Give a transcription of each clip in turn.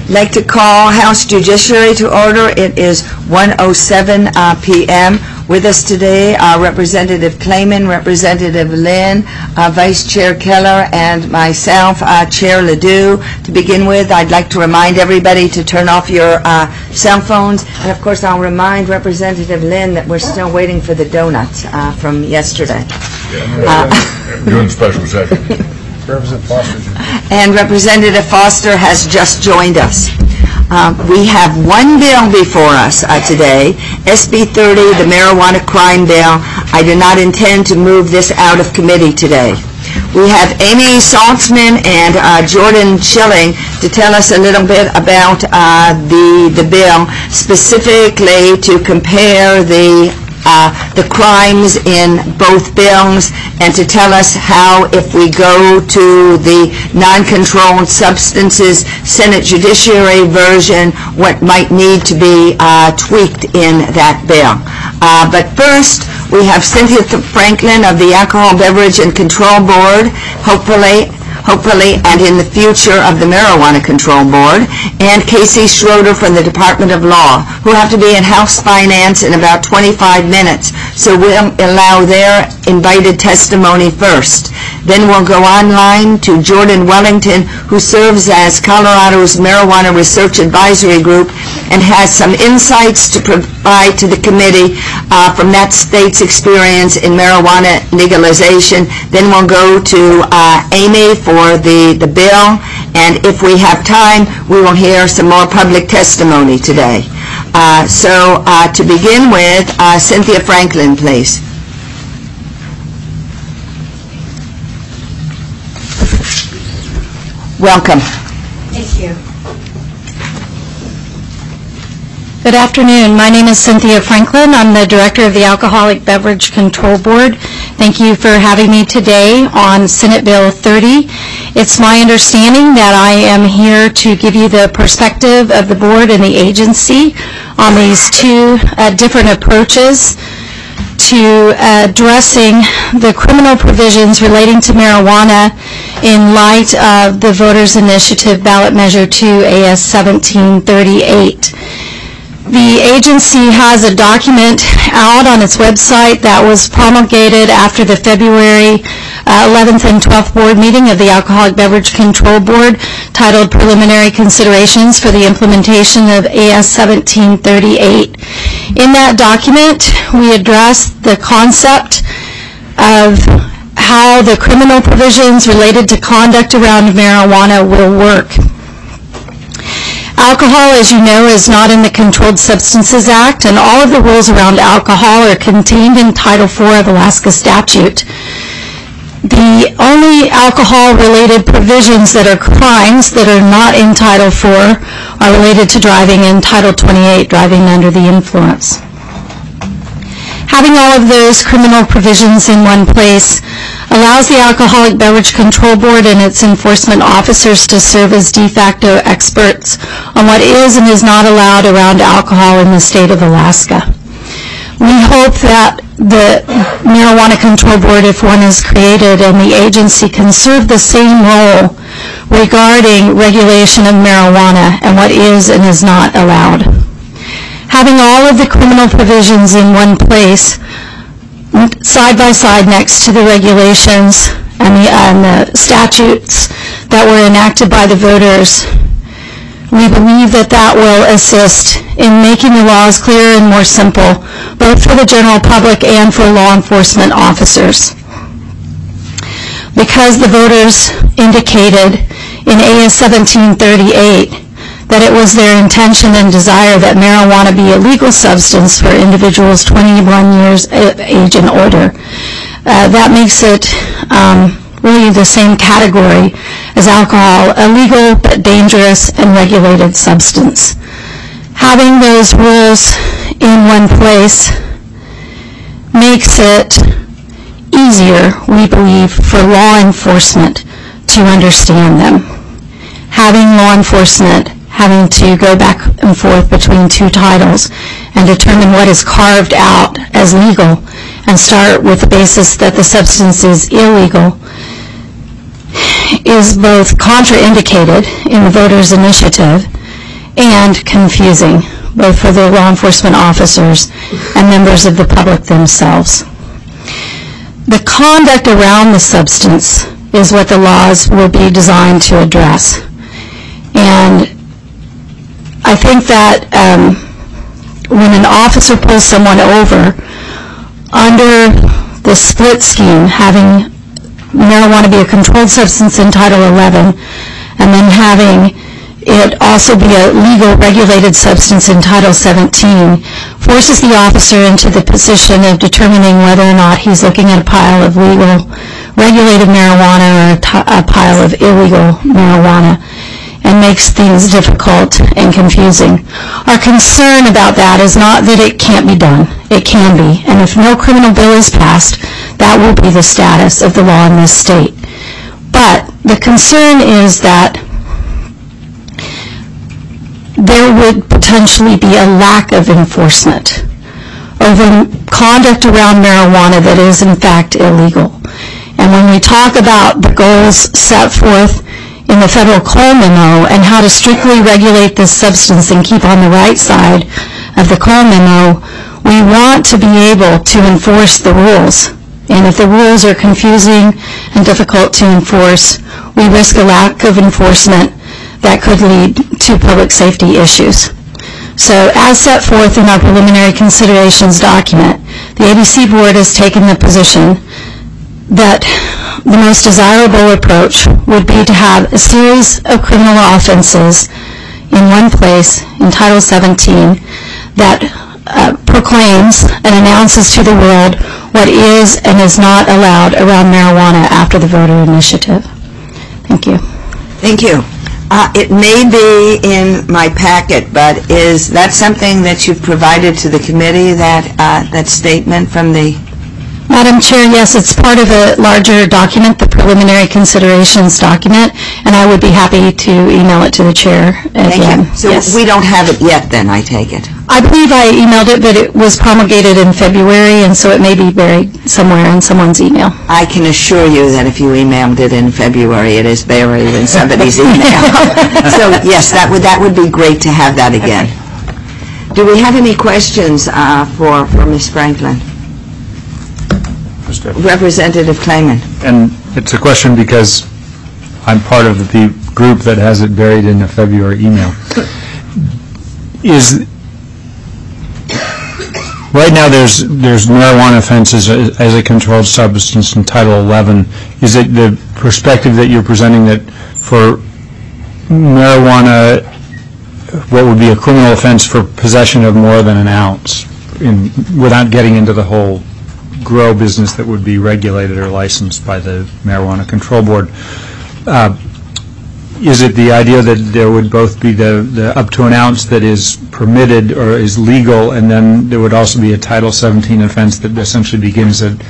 I'd like to call House Judiciary to order. It is 1:07 p.m. With us today are Representative Clayman, Representative Lynn, Vice Chair Keller, and myself, Chair Ledoux. To begin with, I'd like to remind everybody to turn off your cell phones. And of course, I'll remind Representative Lynn that we're still waiting for the donuts from yesterday. Doing special session. Representative Foster. And Representative Foster has just joined us. We have one bill before us today, SB 30, the marijuana crime bill. I do not intend to move this out of committee today. We have Amy Saltzman and Jordan Schilling to tell us a little bit about the bill, specifically to compare the crimes in both bills, and to tell us how, if we go to the non-controlled substances Senate Judiciary version, what might need to be tweaked in that bill. But first, we have Cynthia Franklin of the Alcohol Beverage and Control Board, hopefully, and in the future of the Marijuana Control Board, and Casey Schroeder from the Department of Law, who have to be in House Finance in about 25 minutes, so we'll allow their invited testimony first. Then we'll go online to Jordan Wellington, who serves as Colorado's Marijuana Research Advisory Group and has some insights to provide to the committee from that state's experience in marijuana legalization. Then we'll go to Amy for the bill, and if we have time, we will hear some more public testimony today. So to begin with, Cynthia Franklin, please. Welcome. Thank you. Good afternoon. My name is Cynthia Franklin. I'm the Director of the Alcoholic Beverage Control Board. Thank you for having me today on Senate Bill 30. It's my understanding that I am here to give you the perspective of the board and the agency on these two different approaches to addressing the criminal provisions relating to marijuana in light of the Voters Initiative Ballot Measure 2 AS 1738. The agency has a document out on its website that was promulgated after the February 11th and 12th board meeting of the Alcoholic Beverage Control Board, titled Preliminary Considerations for the Implementation of AS 1738. In that document, we address the concept of how the criminal provisions related to conduct around marijuana will work. Alcohol, as you know, is not in the Controlled Substances Act, and all of the rules around alcohol are contained in Title IV of Alaska statute. The only alcohol-related provisions that are crimes that are not in Title IV are related to driving in Title 28, driving under the influence. Having all of those criminal provisions in one place allows the Alcoholic Beverage Control Board and its enforcement officers to serve as de facto experts on what is and is not allowed around alcohol in the state of Alaska. We hope that the Marijuana Control Board, if one is created, and the agency can serve the same role regarding regulation of marijuana and what is and is not allowed. Having all of the criminal provisions in one place, side by side next to the regulations and the statutes that were enacted by the voters, we believe that that will assist in making the laws clearer and more simple, both for the general public and for law enforcement officers. Because the voters indicated in AS 1738 that it was their intention and desire that marijuana be a legal substance for individuals 21 years of age and older. That makes it really the same category as alcohol, a legal but dangerous and regulated substance. Having those rules in one place makes it easier, we believe, for law enforcement to understand them. Having law enforcement having to go back and forth between two titles and determine what is carved out as legal and start with the basis that the substance is illegal is both contraindicated in the Voters Initiative and confusing, both for the law enforcement officers and members of the public themselves. The conduct around the substance is what the laws will be designed to address. And I think that when an officer pulls someone over under the split scheme, having marijuana be a controlled substance in Title 11, and then having it also be a legal regulated substance in Title 17, forces the officer into the position of determining whether or not he's looking at a pile of legal regulated marijuana or a pile of illegal marijuana, and makes things difficult and confusing. Our concern about that is not that it can't be done. It can be. And if no criminal bill is passed, that will be the status of the law in this state. But the concern is that there would potentially be a lack of enforcement over conduct around marijuana that is in fact illegal. And when we talk about the goals set forth in the federal Cole memo and how to strictly regulate this substance and keep on the right side of the Cole memo, we want to be able to enforce the rules. And if the rules are confusing and difficult to enforce, we risk a lack of enforcement that could lead to public safety issues. So as set forth in our preliminary considerations document, the ABC Board has taken the position that the most desirable approach would be to have a series of criminal offenses in one place in Title 17 that proclaims and announces to the world what is and is not allowed around marijuana after the voter initiative. Thank you. Thank you. It may be in my packet, but is that something that you've provided to the committee, that statement from the... Madam Chair, yes, it's part of a larger document, the preliminary considerations document, and I would be happy to email it to the chair again. Thank you. So yes. We don't have it yet then, I take it? I believe I emailed it, but it was promulgated in February, and so it may be buried somewhere in someone's email. I can assure you that if you emailed it in February, it is buried in somebody's email. So yes, that would be great to have that again. Okay. Do we have any questions for Ms. Franklin? Representative Clayman. And it's a question because I'm part of the group that has it buried in a February email. Right now there's marijuana offenses as a controlled substance in Title 11. Is it the perspective that you're presenting that for marijuana, what would be a criminal offense for possession of more than an ounce, without getting into the whole grow business that would be regulated or licensed by the Marijuana Control Board? Is it the idea that there would both be the up to an ounce that is permitted or is legal, and then there would also be a Title 17 offense that essentially begins at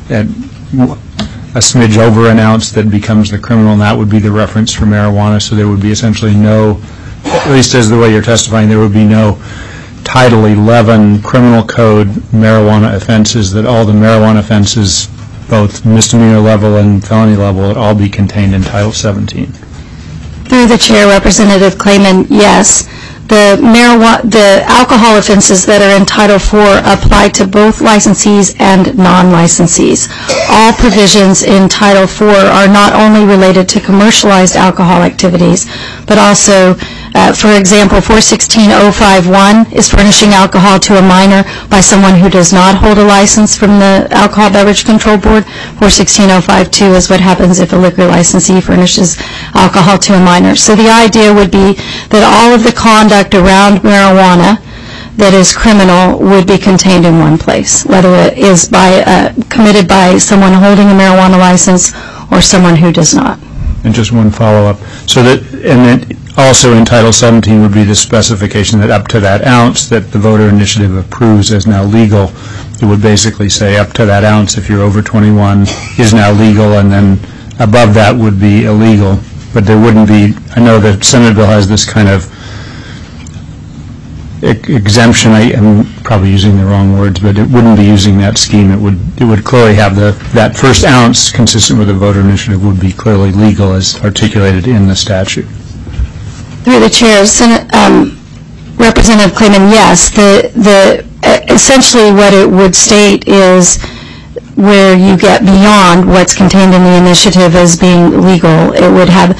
a smidge over an ounce that becomes the criminal, and that would be the reference for marijuana? So there would be essentially no, at least as the way you're testifying, there would be no Title 11 criminal code marijuana offenses, that all the marijuana offenses, both misdemeanor level and felony level, would all be contained in Title 17. Through the chair, Representative Clayman, yes. The alcohol offenses that are in Title 4 apply to both licensees and non-licensees. All provisions in Title 4 are not only related to commercialized alcohol activities, but also, for example, 416.051 is furnishing alcohol to a minor by someone who does not hold a license from the Alcohol Beverage Control Board. 416.052 is what happens if a liquor licensee furnishes alcohol to a minor. So the idea would be that all of the conduct around marijuana that is criminal would be contained in one place, whether it is committed by someone holding a marijuana license or someone who does not. And just one follow-up. So that, and then also in Title 17 would be the specification that up to that ounce that the voter initiative approves as now legal, it would basically say up to that ounce, if you're over 21, is now legal, and then above that would be illegal. But there wouldn't be, I know the Senate bill has this kind of exemption, I'm probably using the wrong words, but it wouldn't be using that scheme. It would clearly have that first ounce consistent with the voter initiative would be clearly legal as articulated in the statute. Through the chair, Representative Clayman, yes. Essentially what it would state is where you get beyond what's contained in the initiative as being legal. It would have,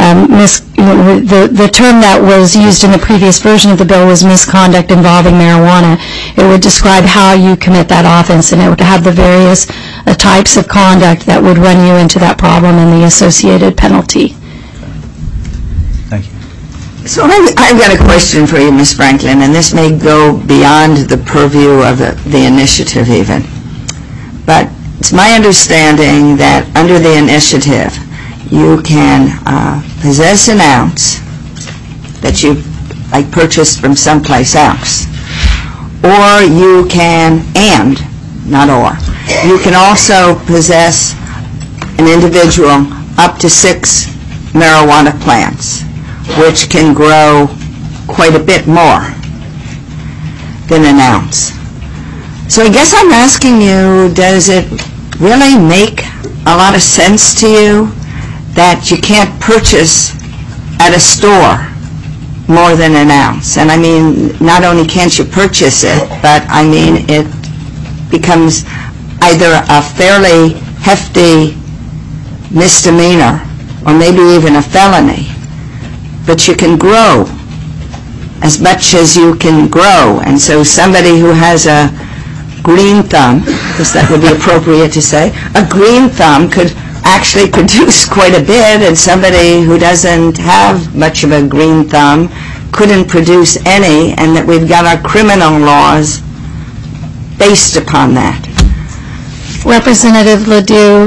the term that was used in the previous version of the bill was misconduct involving marijuana. It would describe how you commit that offense, and it would have the various types of conduct that would run you into that problem and the associated penalty. Thank you. So I've got a question for you, Ms. Franklin, and this may go beyond the purview of the initiative even. But it's my understanding that under the initiative, you can possess an ounce that you purchased from someplace else. Or you can, and, not or, you can also possess an individual up to 6 marijuana plants, which can grow quite a bit more than an ounce. So I guess I'm asking you, does it really make a lot of sense to you that you can't purchase at a store more than an ounce? And I mean, not only can't you purchase it, but I mean, it becomes either a fairly hefty misdemeanor or maybe even a felony. But you can grow as much as you can grow. And so somebody who has a green thumb, because that would be appropriate to say, a green thumb could actually produce quite a bit, and somebody who doesn't have much of a green thumb couldn't produce any, and that we've got our criminal laws based upon that. Representative Ledoux,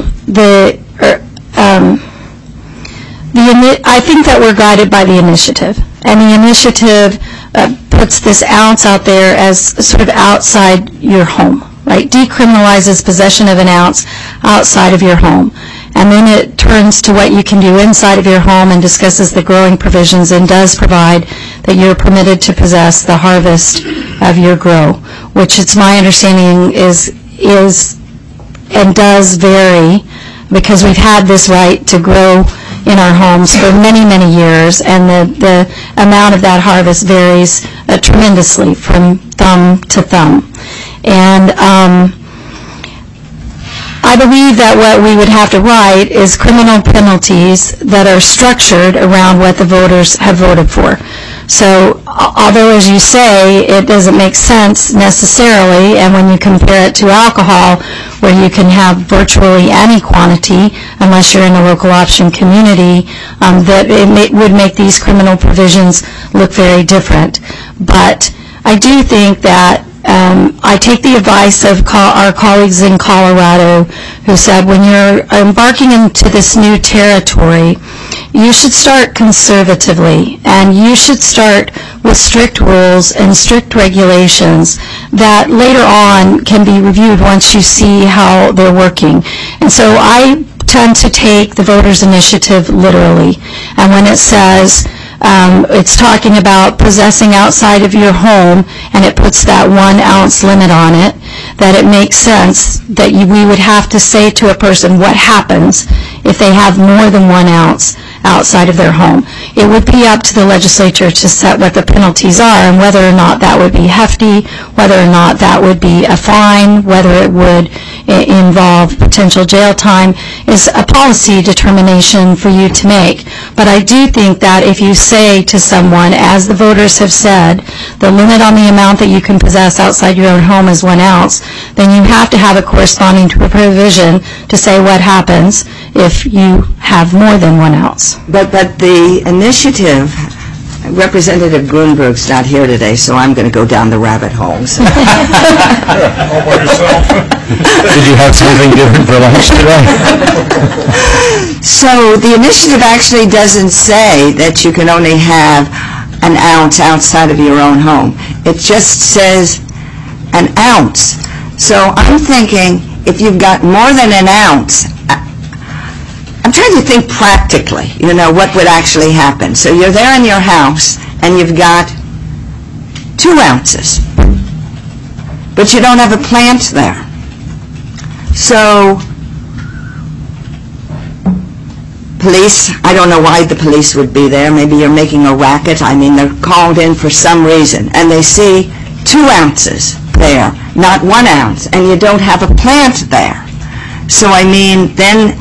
I think that we're guided by the initiative, and the initiative puts this ounce out there as sort of outside your home, right? Decriminalizes possession of an ounce outside of your home. And then it turns to what you can do inside of your home and discusses the growing provisions and does provide that you're permitted to possess the harvest of your grow, which it's my understanding is and does vary, because we've had this right to grow in our homes for many, many years, and the amount of that harvest varies tremendously from thumb to thumb. And I believe that what we would have to write is criminal penalties that are structured around what the voters have voted for. So although, as you say, it doesn't make sense necessarily, and when you compare it to alcohol, where you can have virtually any quantity, unless you're in a local option community, that it would make these criminal provisions look very different. But I do think that I take the advice of our colleagues in Colorado who said when you're embarking into this new territory, you should start conservatively, and you should start with strict rules and strict regulations that later on can be reviewed once you see how they're working. And so I tend to take the voters' initiative literally. And when it says it's talking about possessing outside of your home, and it puts that 1 ounce limit on it, that it makes sense that we would have to say to a person what happens if they have more than 1 ounce outside of their home. It would be up to the legislature to set what the penalties are, and whether or not that would be hefty, whether or not that would be a fine, whether it would involve potential jail time, is a policy determination for you to make. But I do think that if you say to someone, as the voters have said, the limit on the amount that you can possess outside your own home is 1 ounce, then you have to have a corresponding provision to say what happens if you have more than 1 ounce. But the initiative, Representative Grunberg's not here today, so I'm going to go down the rabbit holes. All by yourself? Did you have something different for lunch today? So the initiative actually doesn't say that you can only have an ounce outside of your own home. It just says an ounce. So I'm thinking if you've got more than an ounce, I'm trying to think practically, what would actually happen. So you're there in your house, and you've got 2 ounces, but you don't have a plant there. So police, I don't know why the police would be there. Maybe you're making a racket. I mean, they're called in for some reason, and they see 2 ounces there, not 1 ounce, and you don't have a plant there. So, I mean, then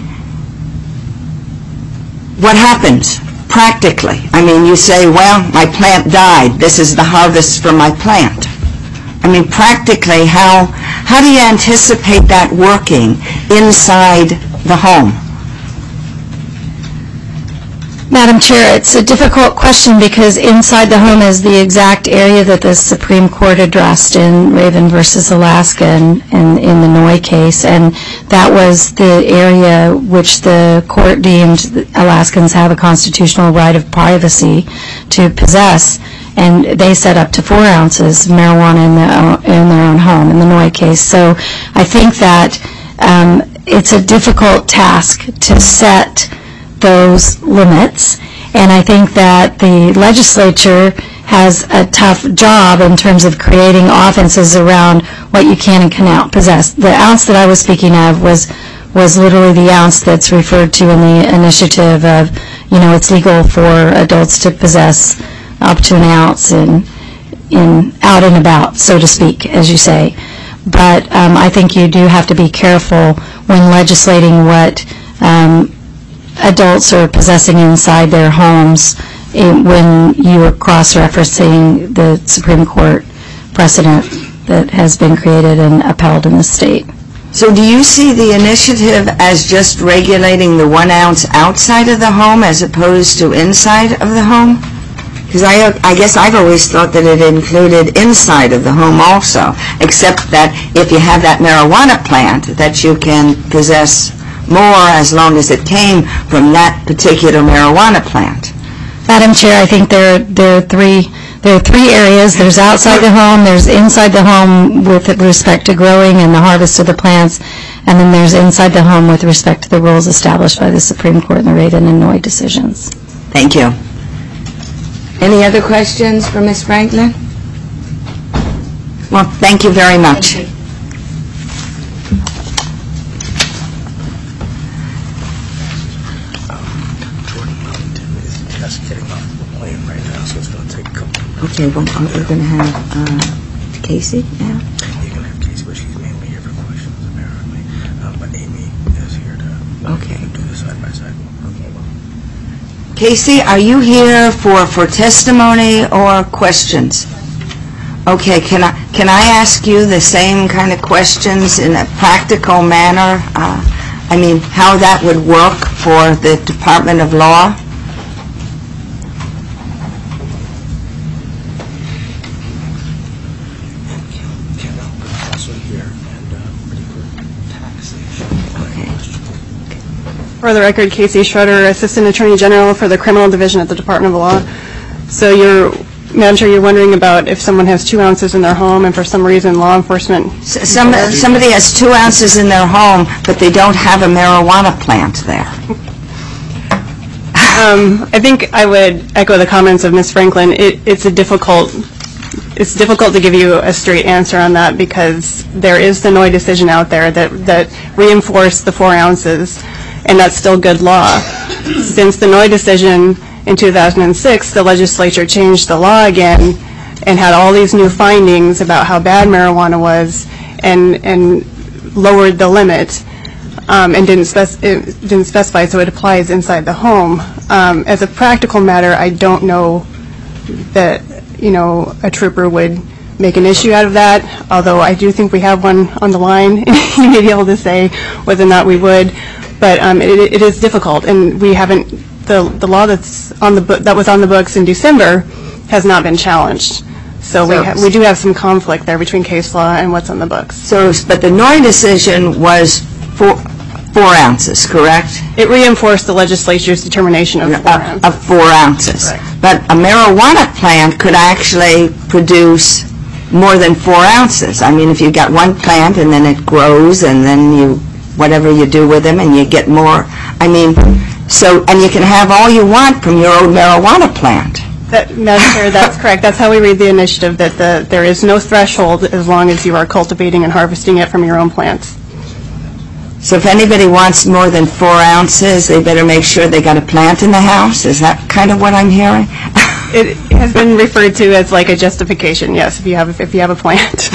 what happens practically? I mean, you say, well, my plant died. This is the harvest from my plant. I mean, practically, how do you anticipate that working inside the home? Madam Chair, it's a difficult question because inside the home is the exact area that the Supreme Court addressed in Raven versus Alaska and in the Noy case, and that was the area which the court deemed Alaskans have a constitutional right of privacy to possess, and they set up to 4 ounces of marijuana in their own home in the Noy case. So I think that it's a difficult task to set those limits, and I think that the legislature has a tough job in terms of creating offenses around what you can and cannot possess. The ounce that I was speaking of was literally the ounce that's referred to in the initiative of, you know, it's legal for adults to possess up to an ounce in out and about, so to speak, as you say. But I think you do have to be careful when legislating what adults are possessing inside their homes when you are cross-referencing the Supreme Court precedent that has been created and upheld in the state. So do you see the initiative as just regulating the 1 ounce outside of the home as opposed to inside of the home? Because I guess I've always thought that it included inside of the home also, except that if you have that marijuana plant, that you can possess more as long as it came from that particular marijuana plant. Madam Chair, I think there are three areas. There's outside the home, there's inside the home with respect to growing and the harvest of the plants, and then there's inside the home with respect to the rules established by the Supreme Court in the Raven and Noy decisions. Thank you. Any other questions for Ms. Franklin? Well, thank you very much. Okay, well, we're going to have Casey now. You're going to have Casey, but she's mainly here for questions, apparently. But Amy is here to do the side-by-side. Okay, well. Casey, are you here for testimony or questions? Okay, can I ask you the same kind of questions in a practical manner? I mean, how that would work for the Department of Law? For the record, Casey Schroeder, Assistant Attorney General for the Criminal Division at the Department of Law. So Madam Chair, you're wondering about if someone has 2 ounces in their home and for some reason law enforcement... Somebody has 2 ounces in their home, but they don't have a marijuana plant there. I think I would echo the comments of Ms. Franklin. It's difficult to give you a straight answer on that because there is the Noy decision out there that reinforced the 4 ounces, and that's still good law. Since the Noy decision in 2006, the legislature changed the law again and had all these new findings about how bad marijuana was and lowered the limit and didn't specify, so it applies inside the home. As a practical matter, I don't know that, a trooper would make an issue out of that, although I do think we have one on the line. You may be able to say whether or not we would. But it is difficult, and we haven't. The law that was on the books in December has not been challenged. So we do have some conflict there between case law and what's on the books. But the Noy decision was 4 ounces, correct? It reinforced the legislature's determination of 4 ounces. Of 4 ounces. Right. But a marijuana plant could actually produce more than 4 ounces. I mean, if you got one plant and then it grows and then whatever you do with them and you get more. I mean, and you can have all you want from your own marijuana plant. Madam Chair, that's correct. That's how we read the initiative, that there is no threshold as long as you are cultivating and harvesting it from your own plants. So if anybody wants more than 4 ounces, they better make sure they got a plant in the house? Is that kind of what I'm hearing? It has been referred to as like a justification, yes, if you have a plant.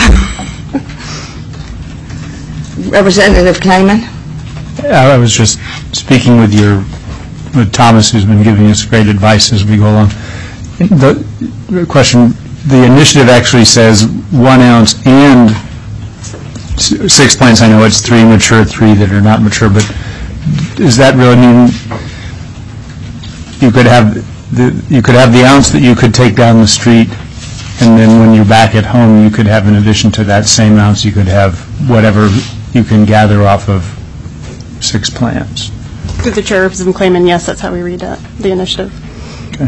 Representative Kleiman? I was just speaking with Thomas, who's been giving us great advice as we go along. The question, the initiative actually says 1 ounce and 6 plants. I know it's 3 mature, 3 that are not mature, but does that really mean you could have the ounce that you could take down the street, and then when you're back at home, you could have, in addition to that same ounce, you could have whatever you can gather off of 6 plants? Through the chair, Representative Kleiman, yes, that's how we read the initiative. Okay.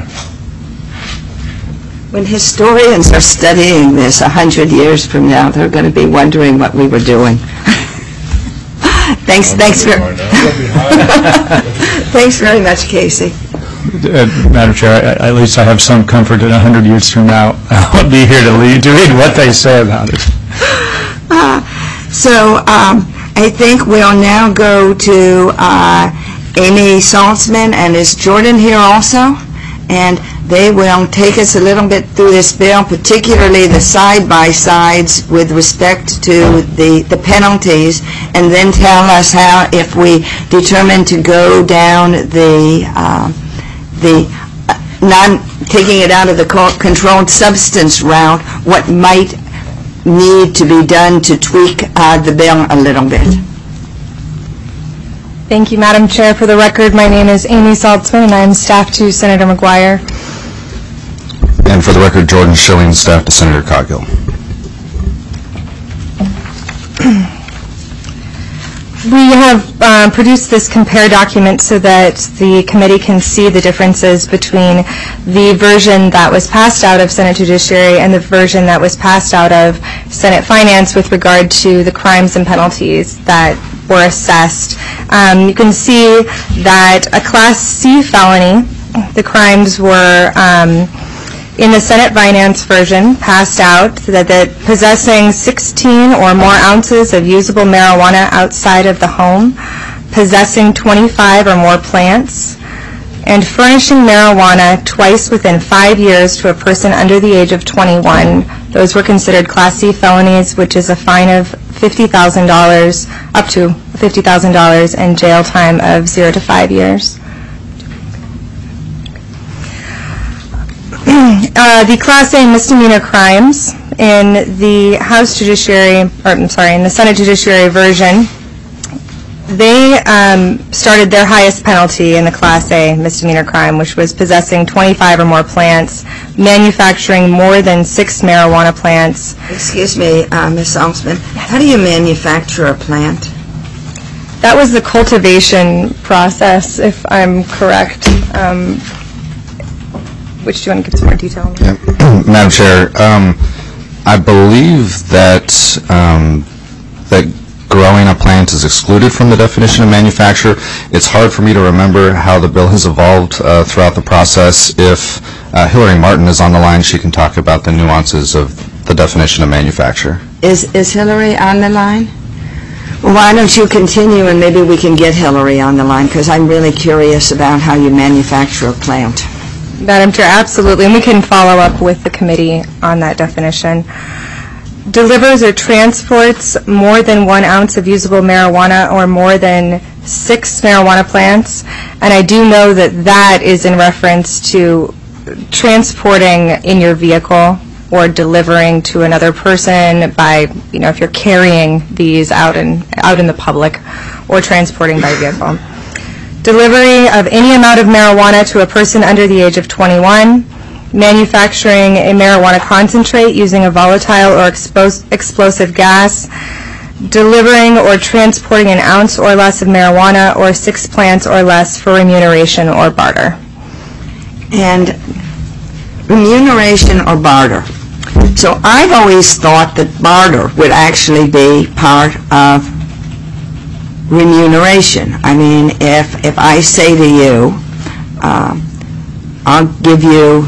When historians are studying this 100 years from now, they're going to be wondering what we were doing. Thanks very much, Casey. Madam Chair, at least I have some comfort that 100 years from now, I'll be here to read what they say about it. So I think we'll now go to Amy Saltzman, and is Jordan here also? And they will take us a little bit through this bill, particularly the side-by-sides with respect to the penalties, and then tell us how, if we determine to go down the taking it out of the controlled substance route, what might need to be done to tweak the bill a little bit. Thank you, Madam Chair. For the record, my name is Amy Saltzman, and I am staff to Senator McGuire. And for the record, Jordan Schilling, staff to Senator Coghill. We have produced this compare document so that the committee can see the differences between the version that was passed out of Senate Judiciary and the version that was passed out of Senate Finance with regard to the crimes and penalties that were assessed. You can see that a Class C felony, the crimes were in the Senate Finance version passed out that possessing 16 or more ounces of usable marijuana outside of the home, possessing 25 or more plants, and furnishing marijuana twice within 5 years to a person under the age of 21. Those were considered Class C felonies, which is a fine of $50,000, up to $50,000, and jail time of 0 to 5 years. The Class A misdemeanor crimes in the House Judiciary, in the Senate Judiciary version, they started their highest penalty in the Class A misdemeanor crime, which was possessing 25 or more plants, manufacturing more than 6 marijuana plants. Excuse me, Ms. Saltzman, how do you manufacture a plant? That was the cultivation process, if I'm correct. Which do you want to give some more detail on? Yeah. Madam Chair, I believe that growing a plant is excluded from the definition of manufacture. It's hard for me to remember how the bill has evolved throughout the process. If Hillary Martin is on the line, she can talk about the nuances of the definition of manufacture. Is Hillary on the line? Well, why don't you continue, and maybe we can get Hillary on the line, because I'm really curious about how you manufacture a plant. Madam Chair, absolutely, and we can follow up with the committee on that definition. Delivers or transports more than 1 ounce of usable marijuana or more than 6 marijuana plants, and I do know that that is in reference to transporting in your vehicle or delivering to another person by, if you're carrying these out in the public, or transporting by vehicle. Delivery of any amount of marijuana to a person under the age of 21, manufacturing a marijuana concentrate using a volatile or explosive gas, delivering or transporting an ounce or less of marijuana or 6 plants or less for remuneration or barter. And remuneration or barter. So I've always thought that barter would actually be part of remuneration. I mean, if I say to you, I'll give you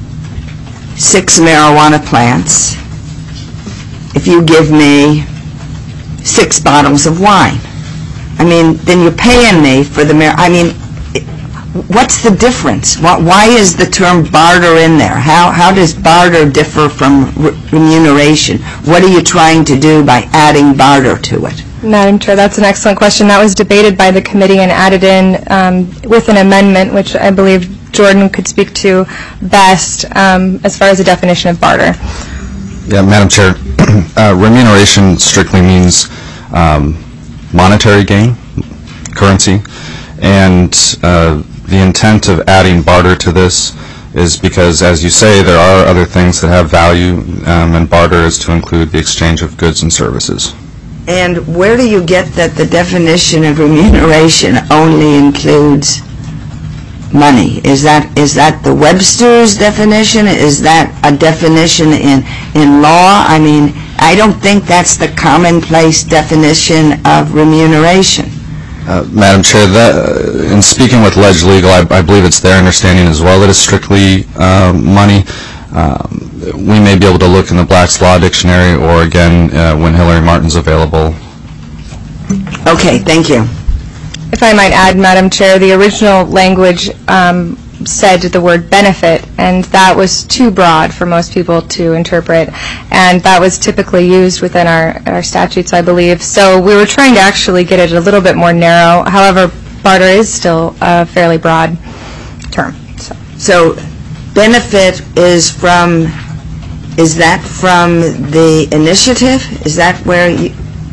6 marijuana plants if you give me 6 bottles of wine. I mean, then you're paying me for the what's the difference? Why is the term barter in there? How does barter differ from remuneration? What are you trying to do by adding barter to it? Madam Chair, that's an excellent question. That was debated by the committee and added in with an amendment, which I believe Jordan could speak to best as far as the definition of barter. Yeah, Madam Chair, remuneration strictly means monetary gain, currency, and the intent of adding barter to this is because, as you say, there are other things that have value, and barter is to include the exchange of goods and services. And where do you get that the definition of remuneration only includes money? Is that the Webster's definition? Is that a definition in law? I mean, I don't think that's the commonplace definition of remuneration. Madam Chair, in speaking with Ledge Legal, I believe it's their understanding as well that it's strictly money. We may be able to look in the Black's Law Dictionary or, again, when Hillary Martin's available. Okay, thank you. If I might add, Madam Chair, the original language said the word benefit, and that was too broad for most people to interpret, and that was typically used within our statutes, I believe. So we were trying to actually get it a little bit more narrow. However, barter is still a fairly broad term. So benefit is that from the initiative? Is that where you,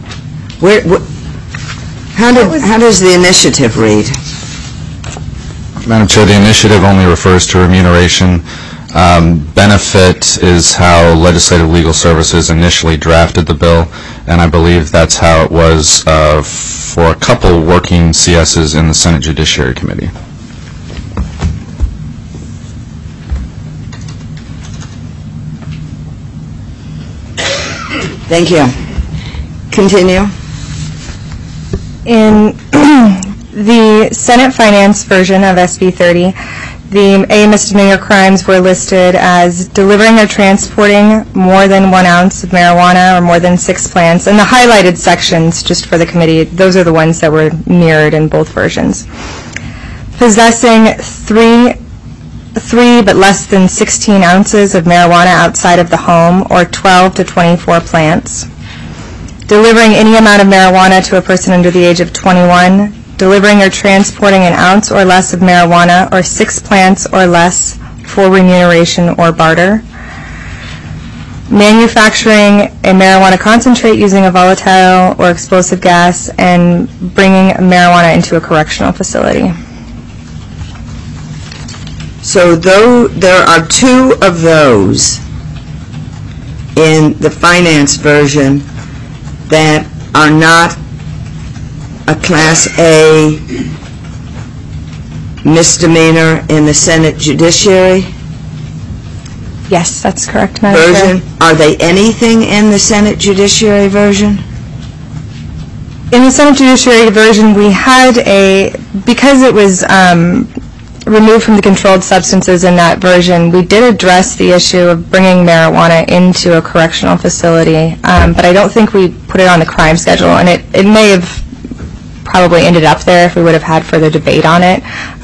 how does the initiative read? Madam Chair, the initiative only refers to remuneration. Benefit is how Legislative Legal Services initially drafted the bill, and I believe that's how it was for a couple working CSs in the Senate Judiciary Committee. Thank you. Continue. In the Senate Finance version of SB 30, the A misdemeanor crimes were listed as delivering or transporting more than 1 ounce of marijuana or more than 6 plants. And the highlighted sections, just for the committee, those are the ones that were mirrored in both versions. Possessing 3 but less than 16 ounces of marijuana outside of the home, or 12 to 24 plants. Delivering any amount of marijuana to a person under the age of 21. Delivering or transporting 1 ounce or less of marijuana or 6 plants or less for remuneration or barter. Manufacturing a marijuana concentrate using a volatile or explosive gas and bringing marijuana into a correctional facility. So though there are 2 of those in the finance version that are not a Class A misdemeanor in the Senate Judiciary Yes, that's correct, Madam Chair. version, are they anything in the Senate Judiciary version? In the Senate Judiciary version, we had because it was removed from the controlled substances in that version, we did address the issue of bringing marijuana into a correctional facility, but I don't think we put it on the crime schedule, and it may have probably ended up there if we would have had further debate on it.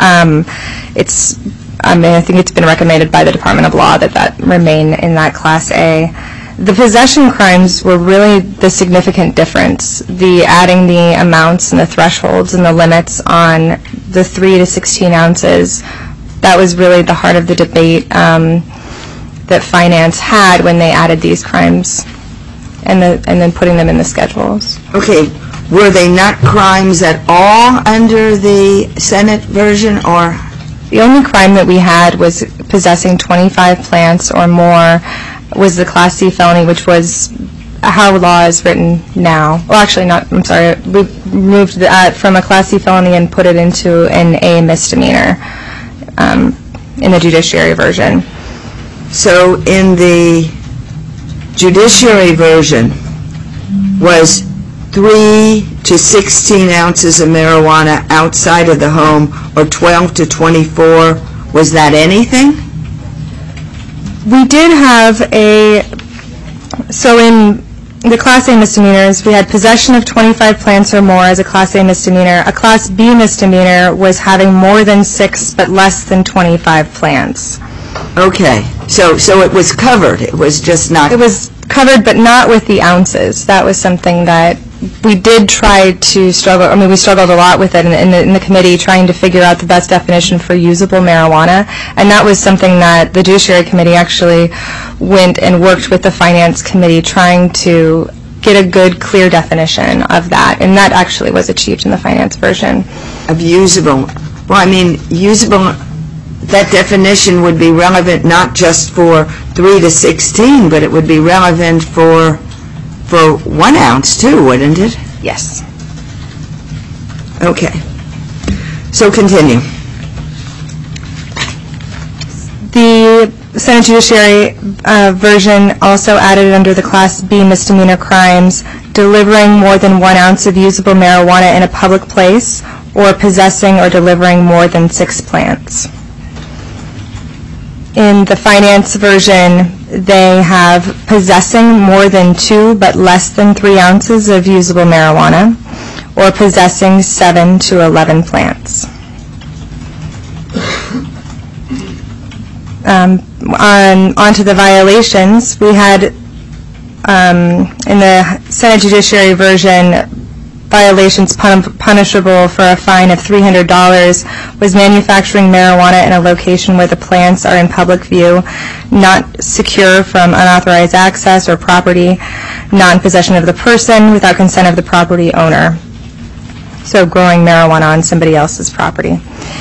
I think it's been recommended by the Department of Law that remain in that Class A. The possession crimes were really the significant difference, the adding the amounts and the thresholds and the limits on the 3 to 16 ounces. That was really the heart of the debate that Finance had when they added these crimes and then putting them in the schedules. Okay, were they not crimes at all under the Senate version, or? The only crime that we had was possessing 25 plants or more was the Class C felony, which was how law is written now. Well, actually not, I'm sorry, we moved that from a Class C felony and put it into an A misdemeanor in the Judiciary version. So in the Judiciary version, was 3 to 16 ounces of marijuana outside of the home, or 12 to 24, was that anything? We did have so in the Class A misdemeanors, we had possession of 25 plants or more as a Class A misdemeanor. A Class B misdemeanor was having more than 6 but less than 25 plants. Okay, so it was covered, it was just not... It was covered, but not with the ounces. That was something that we did try to struggle, I mean, we struggled a lot with it in the committee, trying to figure out the best definition for usable marijuana, and that was something that the Judiciary Committee actually went and worked with the Finance Committee, trying to get a good, clear definition of that, and that actually was achieved in the Finance version. Of usable. Well, I mean, usable, that definition would be relevant not just for 3 to 16, but it would be relevant for 1 ounce too, wouldn't it? Yes. Okay. So continue. The Senate Judiciary version also added under the Class B misdemeanor crimes delivering more than 1 ounce of usable marijuana in a public place or possessing or delivering more than 6 plants. In the Finance version, they have possessing more than 2 but less than 3 ounces of usable marijuana, or possessing 7 to 11 plants. On to the violations, we had in the Senate Judiciary version, violations punishable for a fine of $300 was manufacturing marijuana in a location where the plants are in public view, not secure from unauthorized access or property, not in possession of the person without consent of the property owner. So growing marijuana on somebody else's property.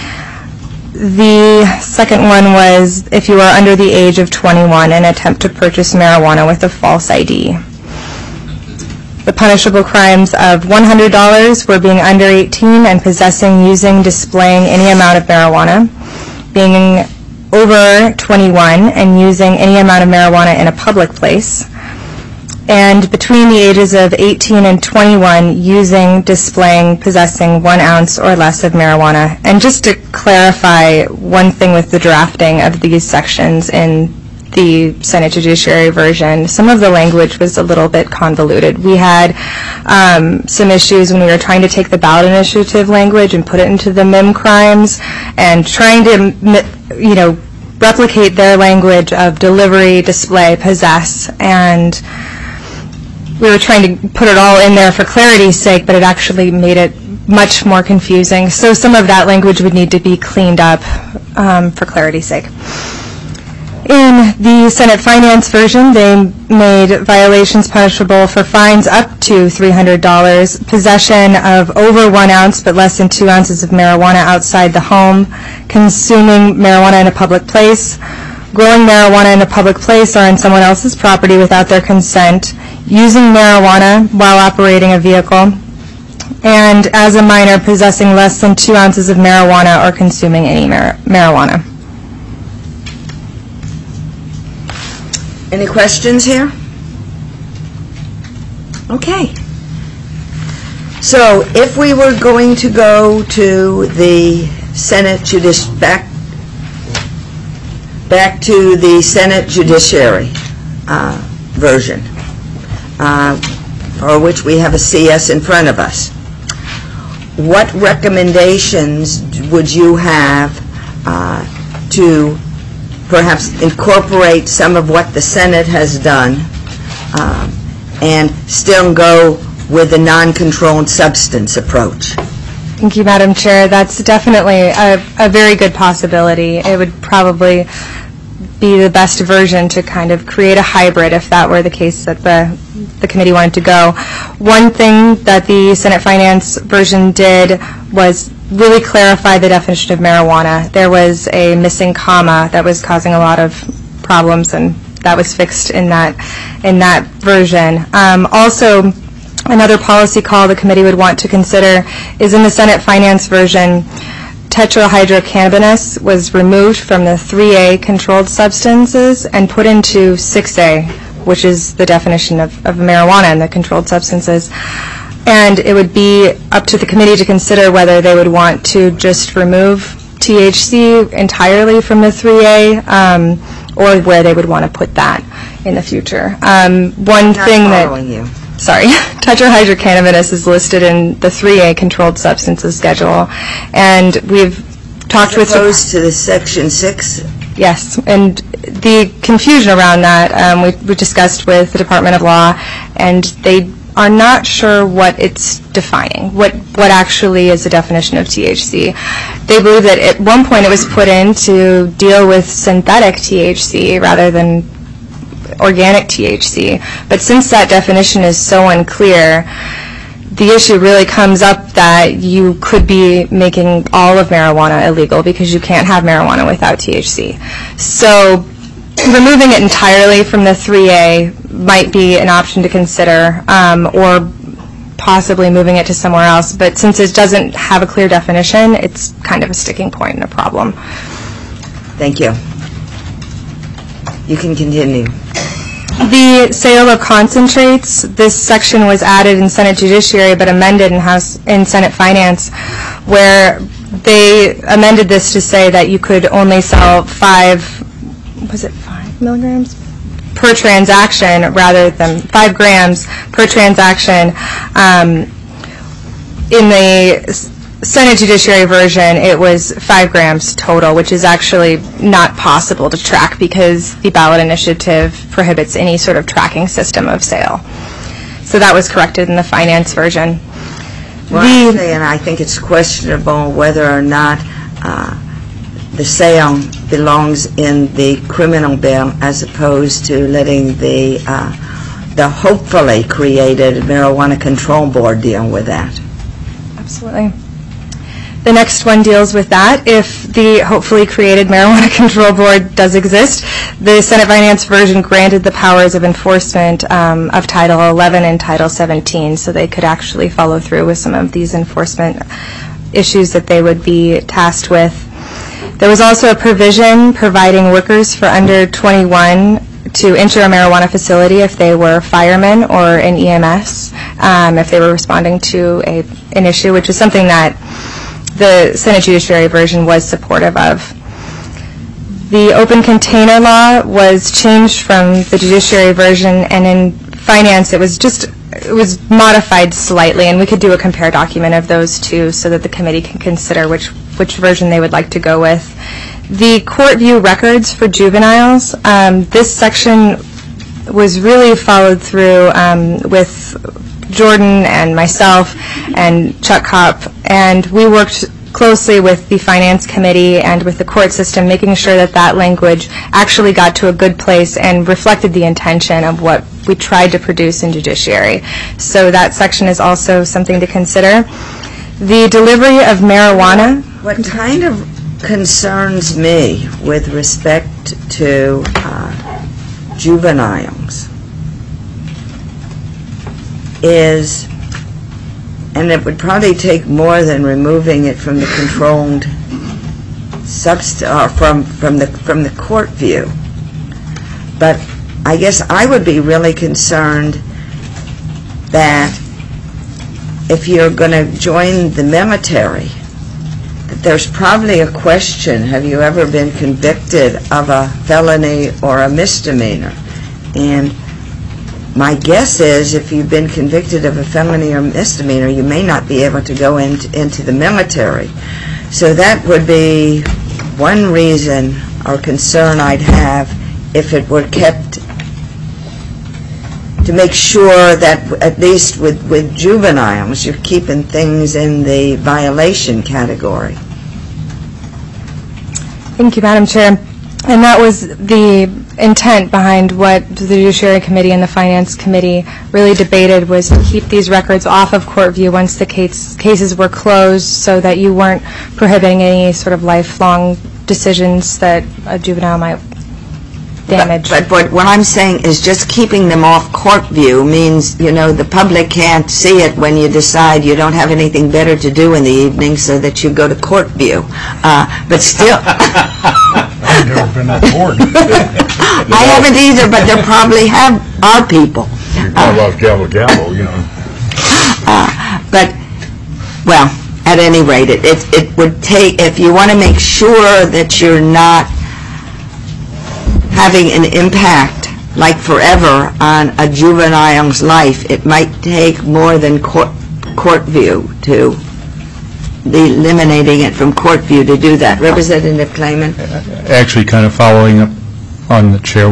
The second one was if you are under the age of 21 and attempt to purchase marijuana with a false ID. The punishable crimes of $100 were being under 18 and possessing, using, displaying any amount of marijuana, being over 21 and using any amount of marijuana in a public place, and between the ages of 18 and 21 using, displaying, possessing 1 ounce or less of marijuana. And just to clarify one thing with the drafting of these sections in the Senate Judiciary version, some of the language was a little bit convoluted. We had some issues when we were trying to take the ballot initiative language and put it into the MIM crimes, and trying to, replicate their language of delivery, display, possess, and we were trying to put it all in there for clarity's sake, but it actually made it much more confusing. So some of that language would need to be cleaned up for clarity's sake. In the Senate Finance version, they made violations punishable for fines up to $300, possession of over 1 ounce but less than 2 ounces of marijuana outside the home, consuming marijuana in a public place, growing marijuana in a public place or on someone else's property without their consent, using marijuana while operating a vehicle, and as a minor possessing less than 2 ounces of marijuana or consuming any marijuana. Any questions here? Okay. So if we were going to go to the Senate back to the Senate Judiciary version, for which we have a CS in front of us, what recommendations would you have to perhaps incorporate some of what the Senate has done and still go with the non-controlled substance approach? Thank you, Madam Chair. That's definitely a very good possibility. It would probably be the best version to kind of create a hybrid if that were the case that the committee wanted to go. One thing that the Senate Finance version did was really clarify the definition of marijuana. There was a missing comma that was causing a lot of problems, and that was fixed in that version. Also, another policy call the committee would want to consider is in the Senate Finance version, tetrahydrocannabinol was removed from the 3A controlled substances and put into 6A, which is the definition of marijuana and the controlled substances. And it would be up to the committee to consider whether they would want to just remove THC entirely from the 3A or where they would want to put that. in the future. One thing following you. Sorry, tetrahydrocannabinol is listed in the 3A controlled substances schedule, and we've talked with... As opposed to the Section 6? Yes, and the confusion around that, we discussed with the Department of Law, and they are not sure what it's defining, what actually is the definition of THC. They believe that at one point it was put in to deal with synthetic THC rather than organic THC, but since that definition is so unclear, the issue really comes up that you could be making all of marijuana illegal because you can't have marijuana without THC. So removing it entirely from the 3A might be an option to consider, or possibly moving it to somewhere else. But since it doesn't have a clear definition, it's kind of a sticking point and a problem. Thank you. You can continue. The sale of concentrates, this section was added in Senate Judiciary but amended in Senate Finance, where they amended this to say that you could only sell 5 milligrams per transaction rather than 5 grams per transaction. In the Senate Judiciary version, it was 5 grams total, which is actually not possible to track because the ballot initiative prohibits any sort of tracking system of sale. So that was corrected in the finance version. Well, I think it's questionable whether or not the sale belongs in the criminal bill as opposed to letting the hopefully created Marijuana Control Board deal with that. Absolutely. The next one deals with that. If the hopefully created Marijuana Control Board does exist, the Senate Finance version granted the powers of enforcement of Title 11 and Title 17, so they could actually follow through with some of these enforcement issues that they would be tasked with. There was also a provision providing workers for under 21 to enter a marijuana facility if they were firemen or an EMS, if they were responding to an issue, which is something that the Senate Judiciary version was supportive of. The open container law was changed from the Judiciary version, and in Finance it was modified slightly, and we could do a compare document of those two so that the committee can consider which version they would like to go with. The court view records for juveniles, this section was really followed through with Jordan and myself and Chuck Kopp, and we worked closely with the Finance Committee and with the court system, making sure that that language actually got to a good place and reflected the intention of what we tried to produce in Judiciary. So that section is also something to consider. The delivery of marijuana. What kind of concerns me with respect to juveniles is, and it would probably take more than removing it from the controlled from the court view, but I guess I would be really concerned that if you're going to join the military, that there's probably a question, have you ever been convicted of a felony or a misdemeanor? And my guess is if you've been convicted of a felony or misdemeanor, you may not be able to go into the military. So that would be one reason or concern I'd have if it were kept, to make sure that at least with juveniles you're keeping things in the violation category. Thank you, Madam Chair. And that was the intent behind what the Judiciary Committee and the Finance Committee really debated, was to keep these records off of court view once the cases were closed, so that you weren't prohibiting any sort of lifelong decisions that a juvenile might damage. But what I'm saying is just keeping them off court view means, you know, the public can't see it when you decide you don't have anything better to do in the evening, so that you go to court view. But still... I've never been on board. I haven't either, but there probably are people. I love gavel, you know. But, well, at any rate, it would take, if you want to make sure that you're not having an impact like forever on a juvenile's life. It might take more than court view to eliminating it from court view to do that. Representative Kleiman? Actually, kind of following up on the chair,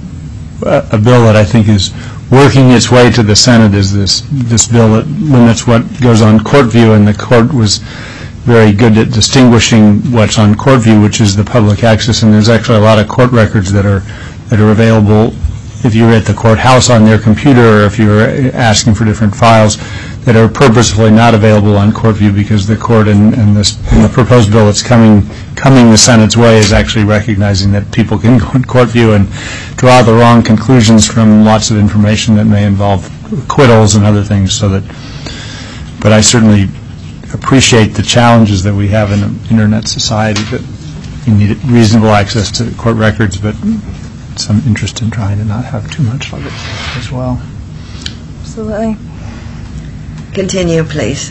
a bill that I think is working its way to the Senate is this bill that limits what goes on court view, and the court was very good at distinguishing what's on court view, which is the public access, and there's actually a lot of court records that are available if you're at the courthouse on their computer, or if you're asking for different files that are purposefully not available on court view, because the court and the proposed bill that's coming the Senate's way is actually recognizing that people can go in court view and draw the wrong conclusions from lots of information that may involve acquittals and other things. But I certainly appreciate the challenges that we have in an internet society, that you need reasonable access to court records, but some interest in trying to not have too much of it as well. Absolutely. Continue, please.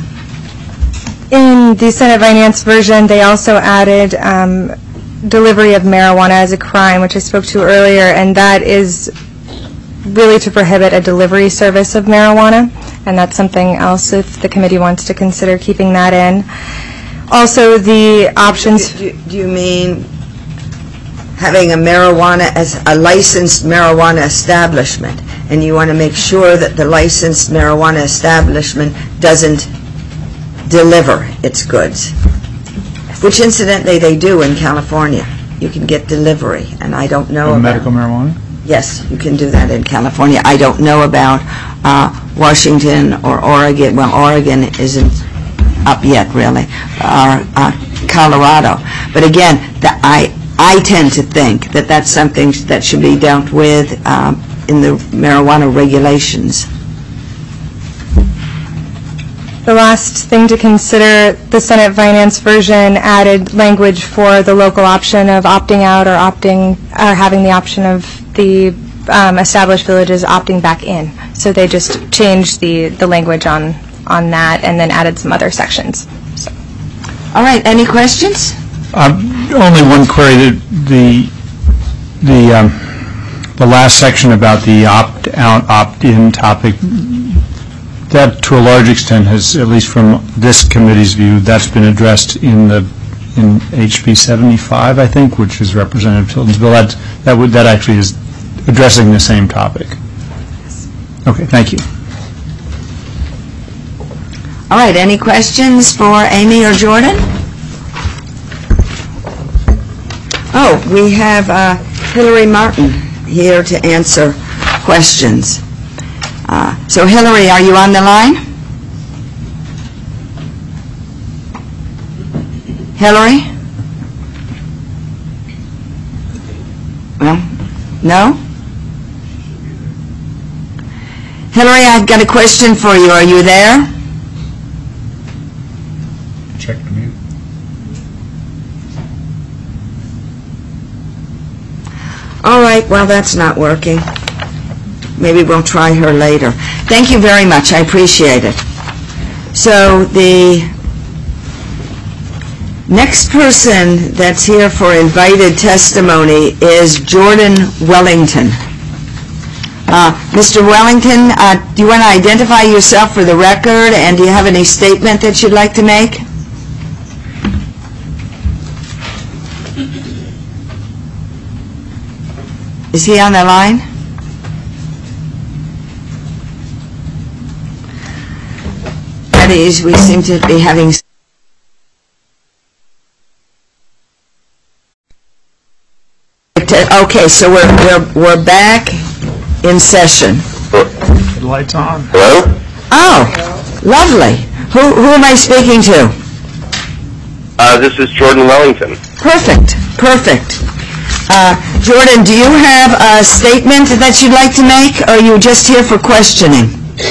In the Senate Finance version, they also added delivery of marijuana as a crime, which I spoke to earlier, and that is really to prohibit a delivery service of marijuana, and that's something else if the committee wants to consider keeping that in. Also, the options... Do you mean having a licensed marijuana establishment, and you want to make sure that the licensed marijuana establishment doesn't deliver its goods, which incidentally they do in California. You can get delivery, and I don't know about... Medical marijuana? Yes, you can do that in California. I don't know about Washington or Oregon. Well, Oregon isn't up yet, really, or Colorado. But again, I tend to think that that's something that should be dealt with in the marijuana regulations. The last thing to consider, the Senate Finance version added language for the local option of opting out or having the option of the established villages opting back in. So they just changed the language on that and then added some other sections. So. All right, any questions? Only one query. The last section about the opt-out, opt-in topic, that to a large extent has, at least from this committee's view, that's been addressed in HB 75, I think, which is Representative Tilton's bill. That actually is addressing the same topic. Okay, thank you. All right, any questions for Amy or Jordan? Oh, we have Hillary Martin here to answer questions. So Hillary, are you on the line? Hillary? Well, no? Hillary, I've got a question for you. Are you there? Check the mute. All right, well, that's not working. Maybe we'll try her later. Thank you very much. I appreciate it. So the next person that's here for invited testimony is Jordan Wellington. Mr. Wellington, do you want to identify yourself for the record, and do you have any statement that you'd like to make? Is he on the line? That is, we seem to be having... Okay, so we're back in session. Lights on. Hello? Oh, lovely. Who am I speaking to? This is Jordan Wellington. Perfect. Jordan, do you have a statement that you'd like to make, or are you just here for questioning?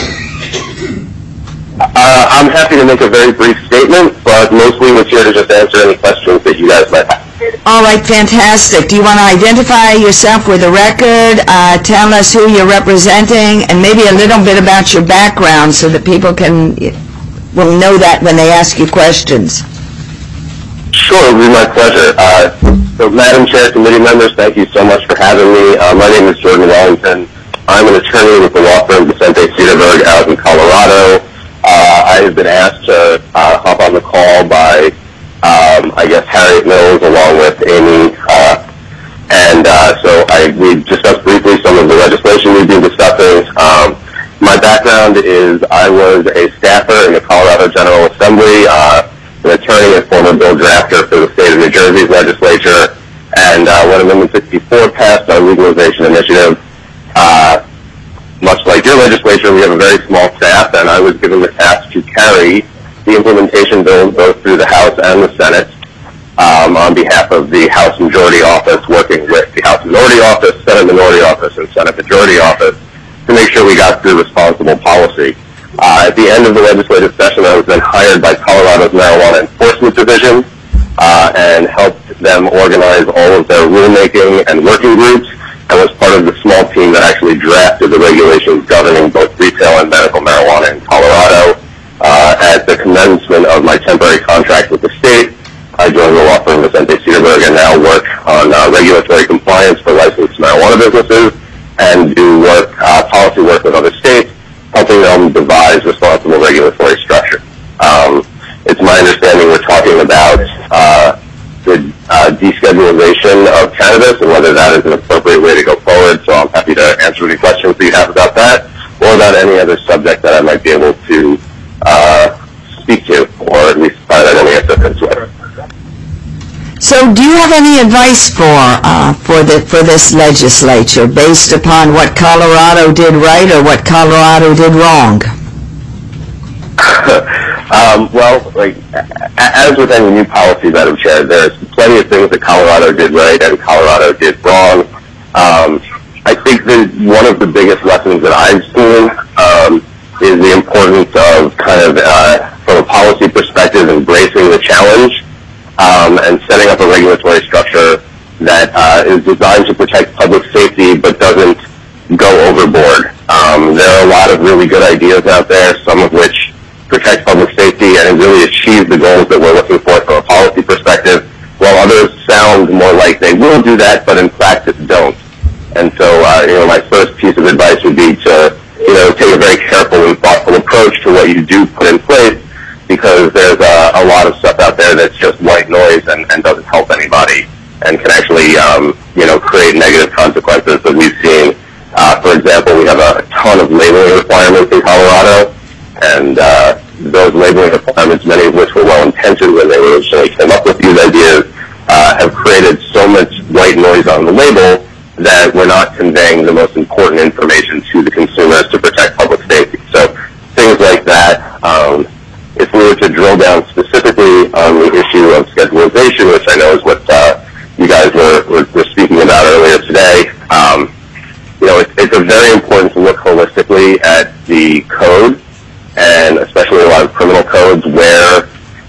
I'm happy to make a very brief statement, but mostly was here to just answer any questions that you guys might have. All right, fantastic. Do you want to identify yourself with the record, tell us who you're representing, and maybe a little bit about your background so that people will know that when they ask you questions? Sure, it would be my pleasure. So, Madam Chair, committee members, thank you so much for having me. My name is Jordan Wellington. I'm an attorney with the law firm Vicente Cedarberg out in Colorado. I have been asked to hop on the call by, I guess, Harriet Mills along with Amy. So we discussed briefly some of the legislation we've been discussing. My background is I was a staffer in the Colorado General Assembly, an attorney and former bill drafter for the state of New Jersey's legislature, and when Amendment 64 passed, our legalization initiative, much like your legislature, we have a very small staff, and I was given the task to carry the implementation bill both through the House and the Senate on behalf of the House Majority Office, working with the House Minority Office, Senate Minority Office, and Senate Majority Office to make sure we got through responsible policy. At the end of the legislative session, I was then hired by Colorado's Marijuana Enforcement Division and helped them organize all of their rulemaking and working groups, and was part of the small team that actually drafted the regulations governing both retail and medical marijuana in Colorado. At the commencement of my temporary contract with the state, I joined the law firm Vicente Cedarberg and now work on regulatory compliance for licensed marijuana businesses and do policy work with other states, helping them devise responsible regulatory structure. It's my understanding we're talking about the deschedulization of cannabis and whether that is an appropriate way to go forward, so I'm happy to answer any questions that you have about that or about any other subject that I might be able to speak to, or at least find out any assistance with. So do you have any advice for this legislature based upon what Colorado did right or what Colorado did wrong? Well, as with any new policy, Madam Chair, there's plenty of things that Colorado did right and Colorado did wrong. I think that one of the biggest lessons that I've seen is the importance of from a policy perspective, embracing the challenge and setting up a regulatory structure that is designed to protect public safety but doesn't go overboard. There are a lot of really good ideas out there, some of which protect public safety and really achieve the goals that we're looking for from a policy perspective, while others sound more like they will do that, but in practice don't. And so, my first piece of advice would be to, take a very careful and thoughtful approach to what you do put in place, because there's a lot of stuff out there that's just white noise and doesn't help anybody and can actually, create negative consequences that we've seen. For example, we have a ton of labeling requirements in Colorado, and those labeling requirements, many of which were well-intentioned when they originally came up with these ideas, have created so much white noise on the label that we're not conveying the most important information to the consumers to protect public safety. So things like that. If we were to drill down specifically on the issue of schedulization, which I know is what you guys were speaking about earlier today, it's very important to look holistically at the code, and especially a lot of criminal codes where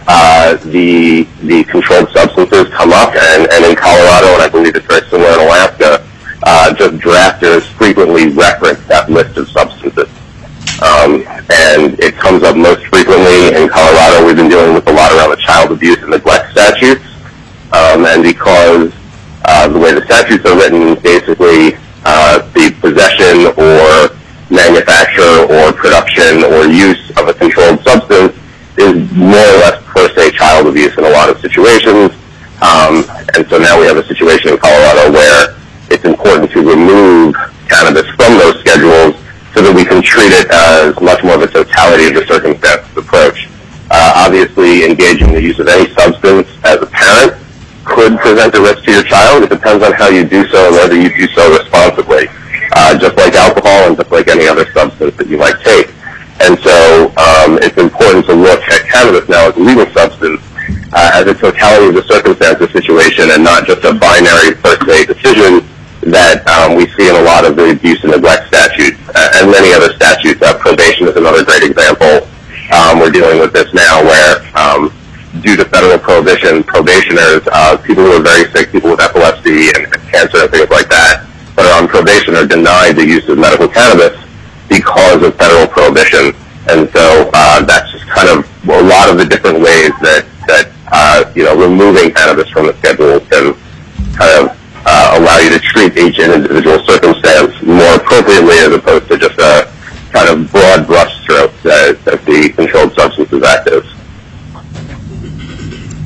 the controlled substances come up, and in Colorado, and I believe it's very similar in Alaska, just drafters frequently reference that list of substances. And it comes up most frequently in Colorado. We've been dealing with a lot around the child abuse and neglect statutes, and because the way the statutes are written, basically the possession or manufacture or production or use of a controlled substance is more or less per se child abuse in a lot of situations. And so now we have a situation in Colorado where it's important to remove cannabis from those schedules so that we can treat it as much more of a totality of the circumstances approach. Obviously, engaging the use of any substance as a parent could present a risk to your child. It depends on how you do so and whether you do so responsibly, just like alcohol and just like any other substance that you might take. And so it's important to look at cannabis now as a legal substance as a totality of the circumstances situation and not just a binary per se decision that we see in a lot of the abuse and neglect statutes and many other statutes. Probation is another great example. We're dealing with this now where due to federal prohibition, probationers, people who are very sick, people with epilepsy and cancer and things like that, that are on probation are denied the use of medical cannabis because of federal prohibition. And so that's just kind of a lot of the different ways that removing cannabis from the schedule can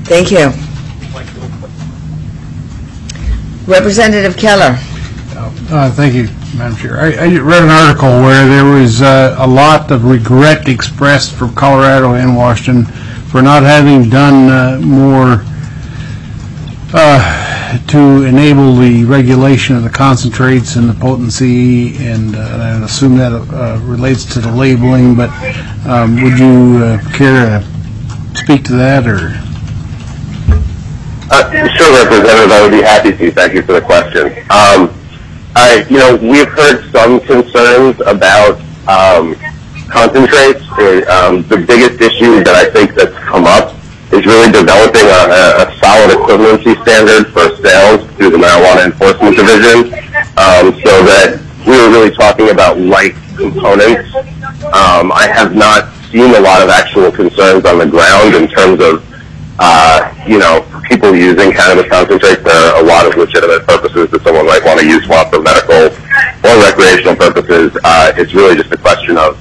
Thank you. Representative Keller. Thank you, Madam Chair. I read an article where there was a lot of regret expressed from Colorado and Washington for not having done more to enable the regulation of the concentrates and the potency, and I assume that relates to the labeling, but would you care to speak to that, or? Sure, Representative, I would be happy to. Thank you for the question. We've heard some concerns about concentrates. The biggest issue that I think that's come up is really developing a solid equivalency standard for sales through the Marijuana Enforcement Division, so that we were really talking about like components. I have not seen a lot of actual concerns on the ground in terms of people using cannabis concentrates. There are a lot of legitimate purposes that someone might want to use swap for medical or recreational purposes. It's really just a question of,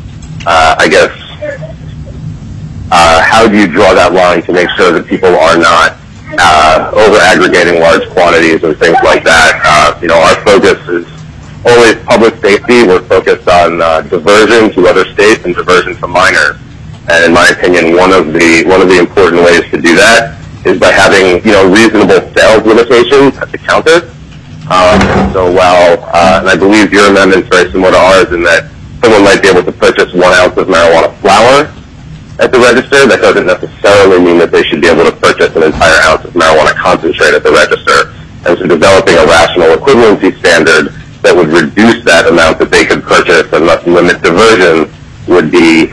how do you draw that line to make sure that people are not over-aggregating large quantities and things like that. Our focus is always public safety. We're focused on diversion to other states and diversion to minors. And in my opinion, one of the important ways to do that is by having reasonable sales limitations at the counter. So and I believe your amendment is very similar to ours in that someone might be able to purchase 1 ounce of marijuana flower at the register. That doesn't necessarily mean that they should be able to purchase an entire ounce of marijuana concentrate at the register. And so developing a rational equivalency standard that would reduce that amount that they could purchase and thus limit diversion would be,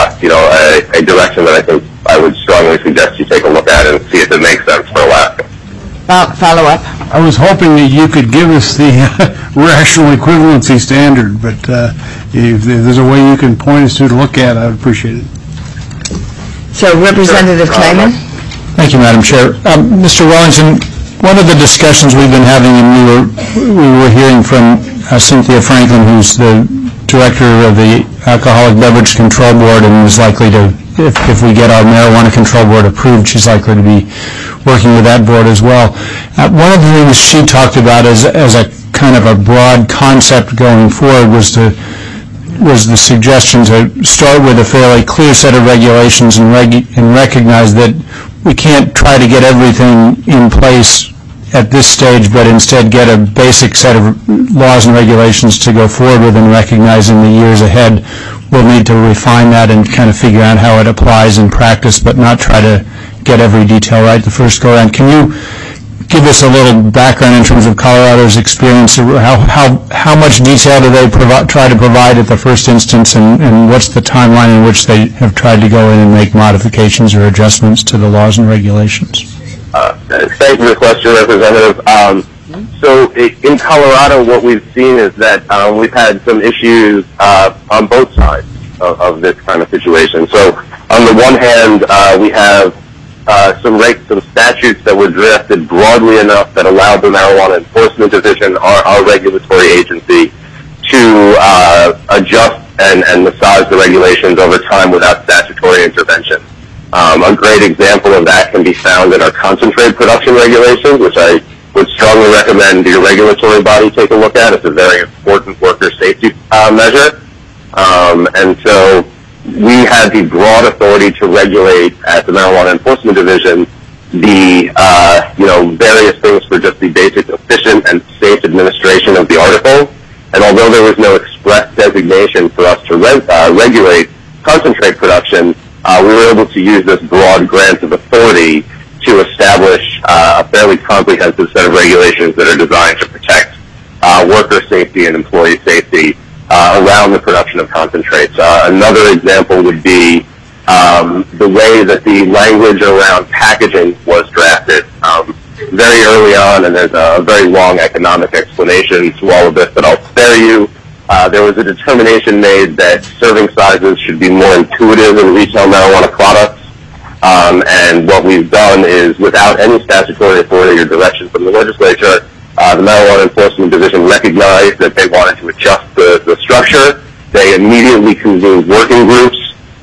a direction that I think I would strongly suggest you take a look at and see if it makes sense for Alaska. Follow up. I was hoping that you could give us the rational equivalency standard, but if there's a way you can point us to look at, I would appreciate it. So, Representative Kleiman. Thank you, Madam Chair. Mr. Wellington, one of the discussions we've been having, and we were hearing from Cynthia Franklin, who's the director of the Alcoholic Beverage Control Board, and is likely to, if we get our Marijuana Control Board approved, she's likely to be working with that board as well. One of the things she talked about as a kind of a broad concept going forward was the suggestion to start with a fairly clear set of regulations and recognize that we can't try to get everything in place at this stage, but instead get a basic set of laws and regulations to go forward with, and recognize in the years ahead we'll need to refine that and kind of figure out how it applies in practice, but not try to get every detail right the first go around. Can you give us a little background in terms of Colorado's experience? How much detail do they try to provide at the first instance, and what's the timeline in which they have tried to go in and make modifications or adjustments to the laws and regulations? Thank you for the question, Representative. So in Colorado, what we've seen is that we've had some issues on both sides of this kind of situation. So on the one hand, we have some statutes that were drafted broadly enough that allowed the Marijuana Enforcement Division, our regulatory agency, to adjust and massage the regulations over time without statutory intervention. A great example of that can be found in our concentrate production regulations, which I would strongly recommend your regulatory body take a look at. It's a very important worker safety measure. And so we had the broad authority to regulate at the Marijuana Enforcement Division the various things for just the basic efficient and safe administration of the article. And although there was no express designation for us to regulate concentrate production, we were able to use this broad grant of authority to establish a fairly comprehensive set of regulations that are designed to protect worker safety and employee safety around the production of concentrates. Another example would be the way that the language around packaging was drafted. Very early on, and there's a very long economic explanation to all of this that I'll spare you, there was a determination made that serving sizes should be more intuitive in retail marijuana products. And what we've done is, without any statutory authority or direction from the legislature, the Marijuana Enforcement Division recognized that they wanted to adjust the structure. They immediately convened working groups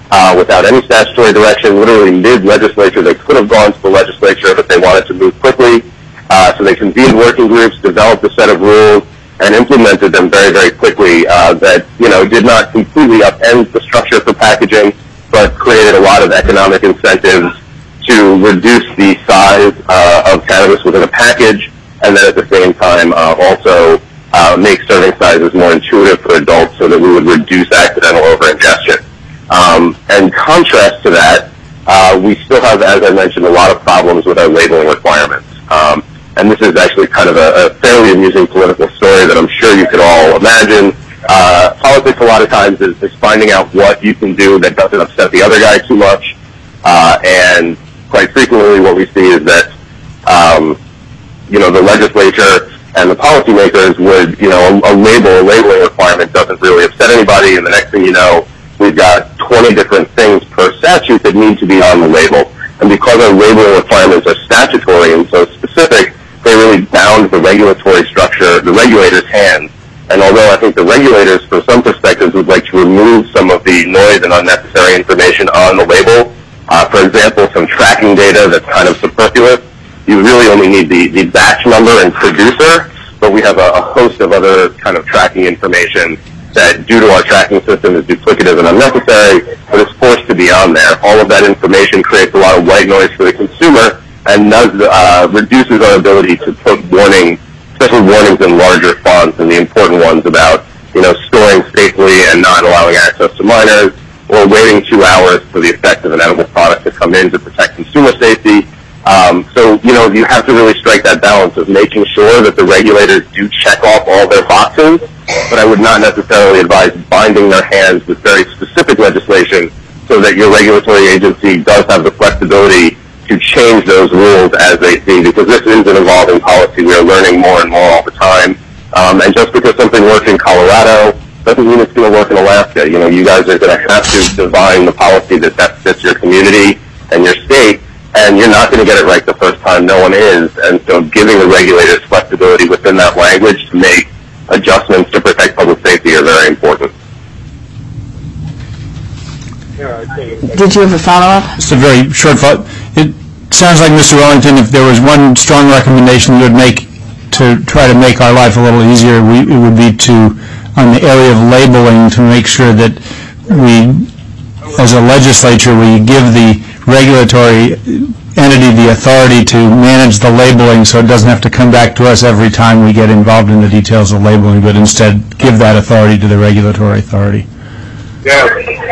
without any statutory direction, literally mid-legislature. They could have gone to the legislature, but they wanted to move quickly. So they convened working groups, developed a set of rules, and implemented them very, very quickly that, did not completely upend the structure for packaging, but created a lot of economic incentives to reduce the size of cannabis within a package, and then at the same time also make serving sizes more intuitive for adults so that we would reduce accidental over-ingestion. In contrast to that, we still have, as I mentioned, a lot of problems with our labeling requirements. And this is actually kind of a fairly amusing political story that I'm sure you could all imagine. Politics a lot of times is finding out what you can do that doesn't upset the other guy too much. And quite frequently what we see is that, the legislature and the policymakers would, a labeling requirement doesn't really upset anybody, and the next thing you know, we've got 20 different things per statute that need to be on the label. And because our labeling requirements are statutory and so specific, they really bound the regulatory structure, the regulators' hands. And although I think the regulators, from some perspectives, would like to remove some of the noise and unnecessary information on the label, for example, some tracking data that's kind of superfluous, you really only need the batch number and producer, but we have a host of other kind of tracking information that, due to our tracking system, is duplicative and unnecessary, but is forced to be on there. All of that information creates a lot of white noise for the consumer and reduces our ability to put warnings, especially warnings in larger fonts and the important ones about, storing safely and not allowing access to minors, or waiting 2 hours for the effect of an edible product to come in to protect consumer safety. So, you have to really strike that balance of making sure that the regulators do check off all their boxes, but I would not necessarily advise binding their hands with very specific legislation so that your regulatory agency does have the flexibility to change those rules as they see, because this is an evolving policy. We are learning more and more all the time. And just because something works in Colorado doesn't mean it's going to work in Alaska. You guys are going to have to divine the policy that best fits your community and your state, and you're not going to get it right the first time. No one is. And so giving the regulators flexibility within that language to make adjustments to protect public safety are very important. Did you have a follow-up? Just a very short follow-up. It sounds like, Mr. Wellington, if there was one strong recommendation you would make to try to make our life a little easier, it would be to, on the area of labeling, to make sure that we, as a legislature, we give the regulatory entity the authority to manage the labeling so it doesn't have to come back to us every time we get involved in the details of labeling, but instead give that authority to the regulatory authority. Yes,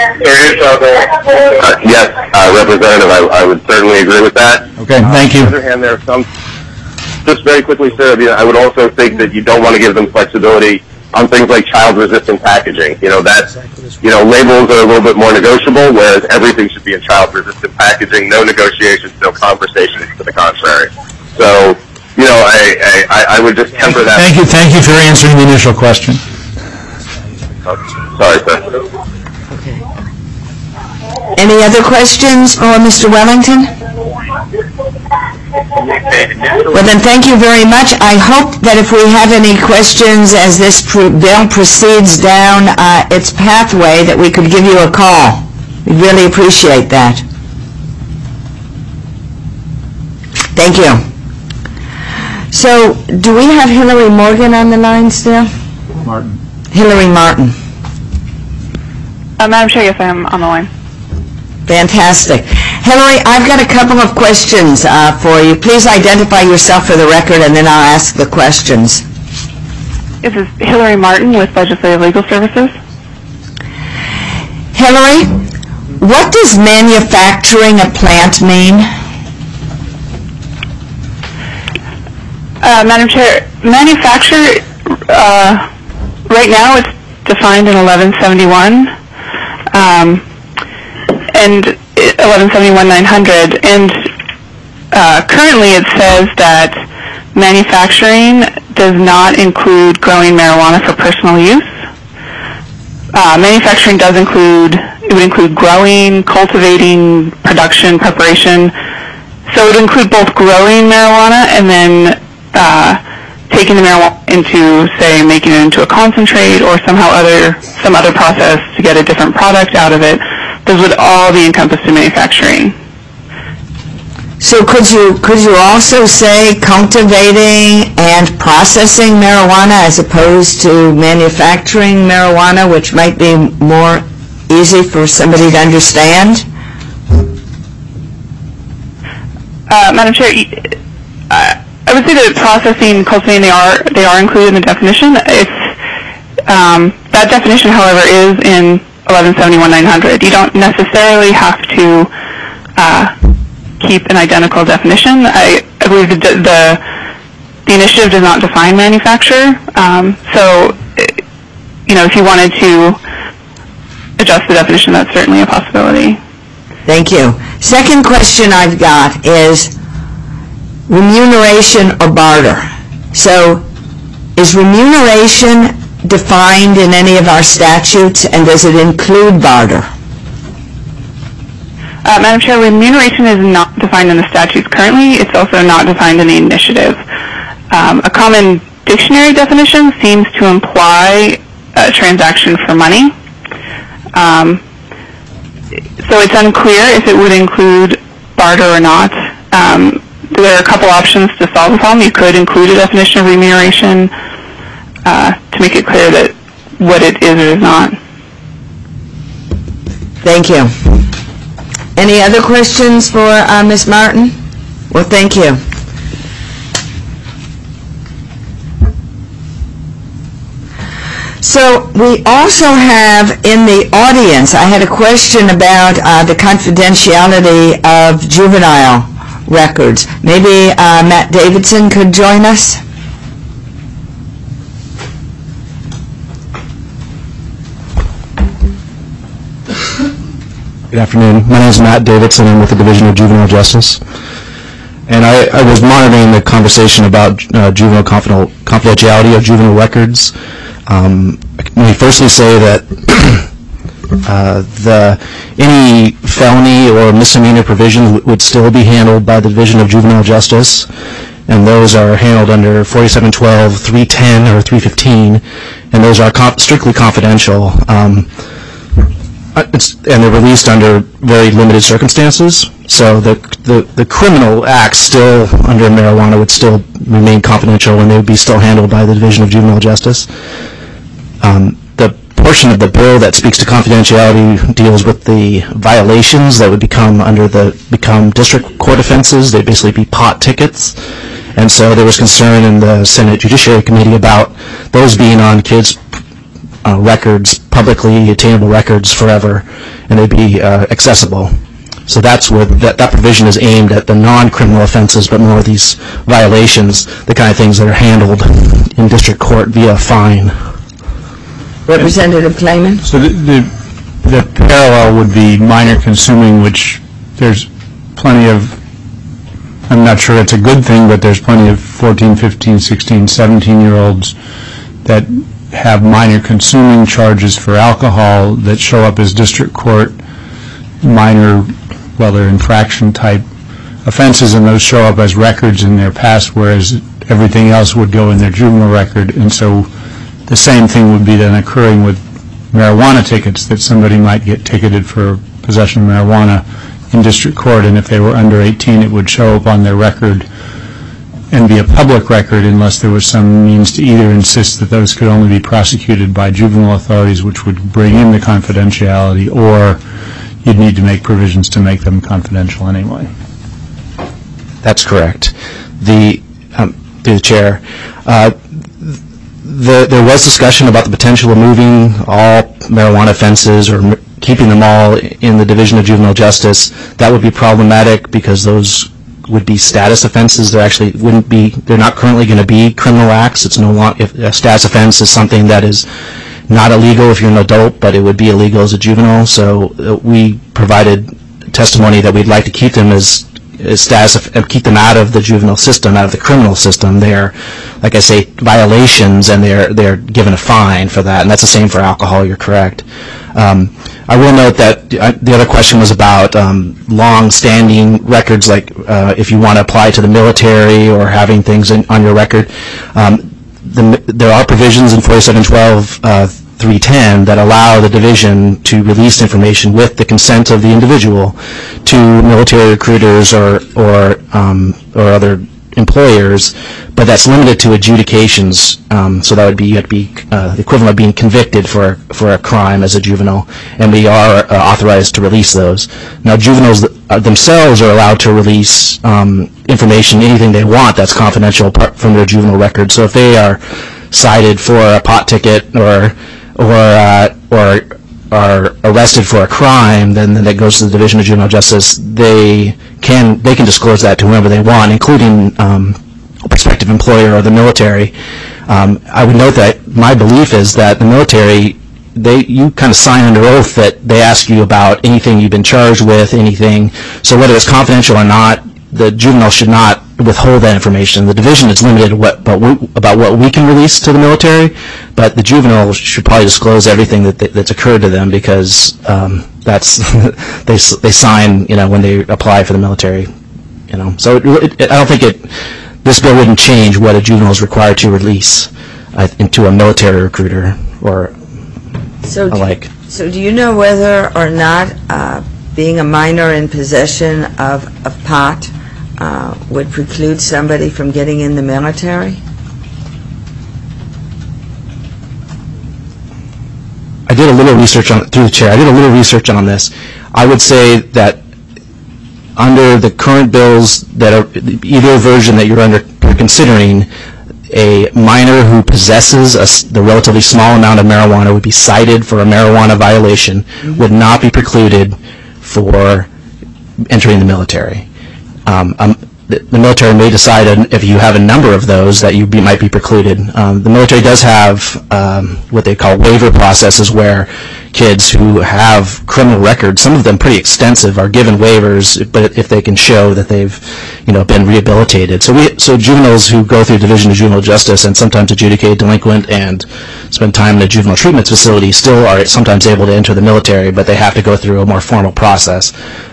Representative, I would certainly agree with that. Okay, thank you. On the other hand, there are some, just very quickly, sir, I would also think that you don't want to give them flexibility on things like child-resistant packaging. Labels are a little bit more negotiable, whereas everything should be in child-resistant packaging. No negotiations, no conversations to the contrary. So, I would just temper that. Thank you for answering the initial question. Sorry, sir. Okay. Any other questions for Mr. Wellington? Well, then, thank you very much. I hope that if we have any questions as this bill proceeds down its pathway, that we could give you a call. We'd really appreciate that. Thank you. So, do we have Hillary Morgan on the line still? Martin. Hillary Martin. Madam Chair, yes, I am on the line. Fantastic. Hillary, I've got a couple of questions for you. Please identify yourself for the record, and then I'll ask the questions. This is Hillary Martin with Legislative Legal Services. Hillary, what does manufacturing a plant mean? Madam Chair, manufacture, right now it's defined in 1171. And 1171-900, and currently it says that manufacturing does not include growing marijuana for personal use. Manufacturing does include, it would include growing, cultivating, production, preparation. So it would include both growing marijuana and then taking the marijuana into, say, making it into a concentrate or some other process to get a different product out of it. those would all be encompassed in manufacturing. So could you also say cultivating and processing marijuana as opposed to manufacturing marijuana, which might be more easy for somebody to understand? Madam Chair, I would say that processing and cultivating, they are included in the definition. That definition, however, is in 1171-900. You don't necessarily have to keep an identical definition. I believe the initiative does not define manufacture. So, if you wanted to adjust the definition, that's certainly a possibility. Thank you. Second question I've got is remuneration or barter. So, is remuneration defined in any of our statutes, and does it include barter? Madam Chair, remuneration is not defined in the statutes currently. It's also not defined in the initiative. A common dictionary definition seems to imply a transaction for money. So it's unclear if it would include barter or not. There are a couple options to solve the problem. You could include a definition of remuneration to make it clear that what it is or is not. Thank you. Any other questions for Ms. Martin? Well, thank you. So we also have in the audience, I had a question about the confidentiality of juvenile records. Maybe Matt Davidson could join us? Good afternoon. My name is Matt Davidson. I'm with the Division of Juvenile Justice. And I was monitoring the conversation about juvenile confidentiality of juvenile records. Let me firstly say that any felony or misdemeanor provision would still be handled by the Division of Juvenile Justice, and those are handled under 4712, 310, or 315, and those are strictly confidential. And they're released under very limited circumstances. So the criminal acts still under marijuana would still remain confidential, and they would be still handled by the Division of Juvenile Justice. The portion of the bill that speaks to confidentiality deals with the violations that would become district court offenses. They'd basically be pot tickets. And so there was concern in the Senate Judiciary Committee about those being on kids' records, publicly attainable records forever, and they'd be accessible. So that's where that provision is aimed at the non-criminal offenses, but more of these violations, the kind of things that are handled in district court via fine. Representative Klayman? So the parallel would be minor consuming, which there's plenty of, I'm not sure it's a good thing, but there's plenty of 14, 15, 16, 17-year-olds that have minor consuming charges for alcohol that show up as district court minor, well, they're infraction type offenses, and those show up as records in their past, whereas everything else would go in their juvenile record. And so the same thing would be then occurring with marijuana tickets, that somebody might get ticketed for possession of marijuana in district court, and if they were under 18, it would show up on their record and be a public record unless there was some means to either insist that those could only be prosecuted by juvenile authorities, which would bring in the confidentiality, or you'd need to make provisions to make them confidential anyway. That's correct. Through the chair, there was discussion about the potential of moving all marijuana offenses or keeping them all in the Division of Juvenile Justice. That would be problematic because those would be status offenses. They're not currently going to be criminal acts. It's no longer, if a status offense is something that is not illegal if you're an adult, but it would be illegal as a juvenile. So we provided testimony that we'd like to keep them as status, keep them out of the juvenile system, out of the criminal system. They're, like I say, violations, and they're given a fine for that, and that's the same for alcohol. You're correct. I will note that the other question was about long-standing records, like if you want to apply to the military or having things on your record. There are provisions in 4712 310 that allow the division to release information with the consent of the individual to military recruiters or other employers, but that's limited to adjudications. So that would be, you have to be the equivalent of being convicted for a crime as a juvenile, and we are authorized to release those. Now, juveniles themselves are allowed to release information, anything they want that's confidential from their juvenile record. So if they are cited for a pot ticket or are arrested for a crime, then that goes to the Division of Juvenile Justice. They can disclose that to whoever they want, including a prospective employer or the military. I would note that my belief is that the military, you kind of sign under oath that they ask you about anything you've been charged with, anything. So whether it's confidential or not, the juvenile should not withhold that information. The division is limited about what we can release to the military, but the juvenile should probably disclose everything that's occurred to them, because that's they sign when they apply for the military. So I don't think this bill wouldn't change what a juvenile is required to release into a military recruiter or alike. So do you know whether or not being a minor in possession of pot would preclude somebody from getting in the military? I did a little research through the chair. I did a little research on this. I would say that under the current bills that are either version that you're considering, a minor who possesses the relatively small amount of marijuana would be cited for a marijuana violation, would not be precluded for entering the military. The military may decide if you have a number of those that you might be precluded. The military does have what they call waiver processes, where kids who have criminal records, some of them pretty extensive, are given waivers, but if they can show that they've been rehabilitated. So juveniles who go through Division of Juvenile Justice and sometimes adjudicate delinquent and spend time in a juvenile treatment facility still are sometimes able to enter the military, but they have to go through a more formal process.